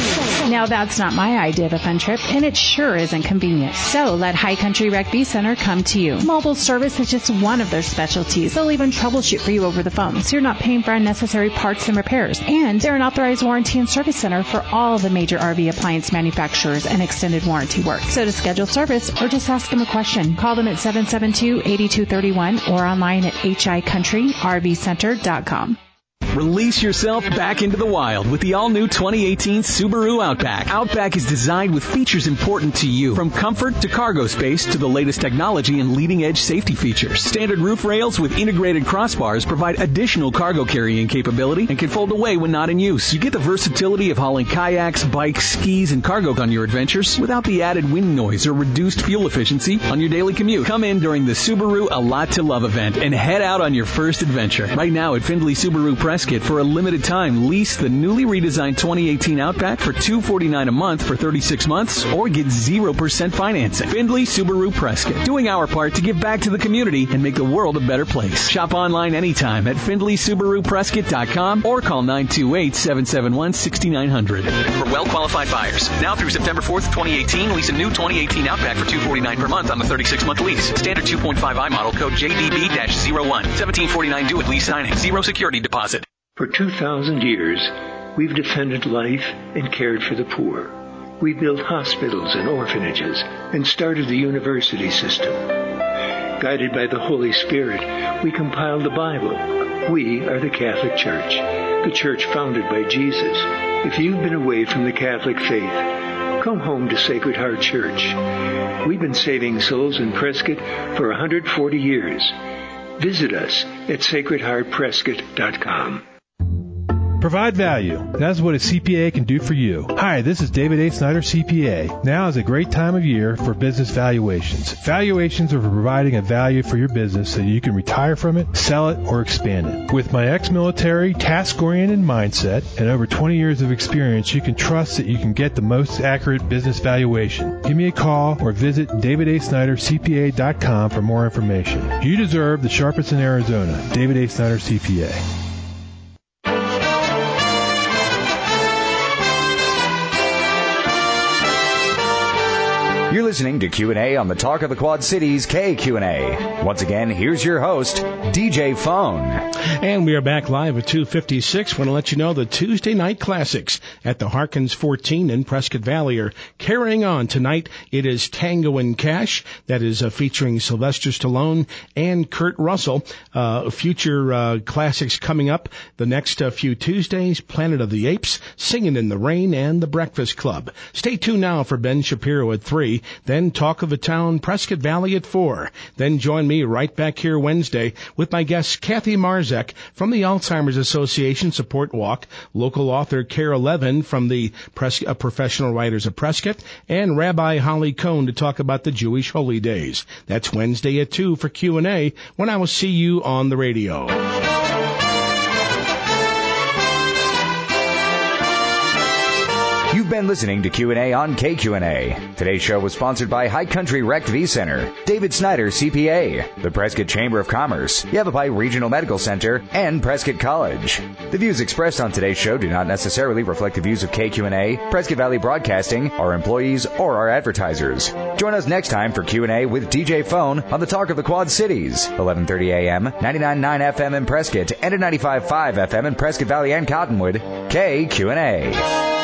[SPEAKER 9] Now that's not my idea of a fun trip, and it sure isn't convenient. So let High Country Rec V Center come to you. Mobile service is just one of their specialties. They'll even troubleshoot for you over the phone, so you're not paying for unnecessary parts and repairs. And they're an authorized warranty and service center for all the major R V appliance manufacturers and extended warranty work. So to schedule service or just ask them a question, call them at seven seven two, eight two three one or online at h i country r v center dot com.
[SPEAKER 10] Release yourself back into the wild with the all-new twenty eighteen Subaru Outback. Outback is designed with features important to you, from comfort to cargo space to the latest technology and leading-edge safety features. Standard roof rails with integrated crossbars provide additional cargo carrying capability and can fold away when not in use. You get the versatility of hauling kayaks, bikes, skis, and cargo on your adventures without the added wind noise or reduced fuel efficiency on your daily commute. Come in during the Subaru A Lot to Love event and head out on your first adventure. Right now at Findlay Subaru Prescott, for a limited time, lease the newly redesigned twenty eighteen Outback for two hundred forty-nine dollars a month for thirty-six months or get zero percent financing. Findlay Subaru Prescott, doing our part to give back to the community and make the world a better place. Shop online anytime at findlay subaru prescott dot com or call nine two eight, seven seven one, six nine zero zero. For well-qualified buyers, now through September fourth, twenty eighteen, lease a new twenty eighteen Outback for two hundred forty-nine dollars per month on the thirty-six month lease. Standard two point five i model, code J D B zero one. seventeen forty-nine due at lease signing. Zero security deposit.
[SPEAKER 11] For two thousand years, we've defended life and cared for the poor. We built hospitals and orphanages and started the university system. Guided by the Holy Spirit, we compiled the Bible. We are the Catholic Church, the church founded by Jesus. If you've been away from the Catholic faith, come home to Sacred Heart Church. We've been saving souls in Prescott for one hundred forty years. Visit us at sacred heart prescott dot com.
[SPEAKER 12] Provide value. That's what a C P A can do for you. Hi, this is David A. Snyder, C P A. Now is a great time of year for business valuations. Valuations are for providing a value for your business so you can retire from it, sell it, or expand it. With my ex-military, task-oriented mindset and over twenty years of experience, you can trust that you can get the most accurate business valuation. Give me a call or visit david a snyder c p a dot com for more information. You deserve the sharpest in Arizona. David A. Snyder, C P A.
[SPEAKER 1] You're listening to Q and A on the Talk of the Quad Cities K Q and A. Once again, here's your host, D J Phone.
[SPEAKER 2] And we are back live at two fifty-six. Want to let you know the Tuesday Night Classics at the Harkins fourteen in Prescott Valley are carrying on. Tonight, it is Tango and Cash. That is uh, featuring Sylvester Stallone and Kurt Russell. Uh, future uh, classics coming up the next uh, few Tuesdays, Planet of the Apes, Singing in the Rain, and The Breakfast Club. Stay tuned now for Ben Shapiro at three. Then Talk of the Town, Prescott Valley at four. Then join me right back here Wednesday with my guest Kathy Marzek from the Alzheimer's Association Support Walk, local author Carol Levin from the Pres- uh, Professional Writers of Prescott, and Rabbi Holly Cohn to talk about the Jewish holy days. That's Wednesday at two for Q and A when I will see you on the radio.
[SPEAKER 1] You've been listening to Q and A on K Q and A. Today's show was sponsored by High Country Rec V Center, David Snyder, C P A, the Prescott Chamber of Commerce, Yavapai Regional Medical Center, and Prescott College. The views expressed on today's show do not necessarily reflect the views of K Q and A, Prescott Valley Broadcasting, our employees, or our advertisers. Join us next time for Q and A with D J Phone on the Talk of the Quad Cities, eleven thirty a.m., ninety-nine point nine F M in Prescott, and at ninety-five point five F M in Prescott Valley and Cottonwood. K Q and A.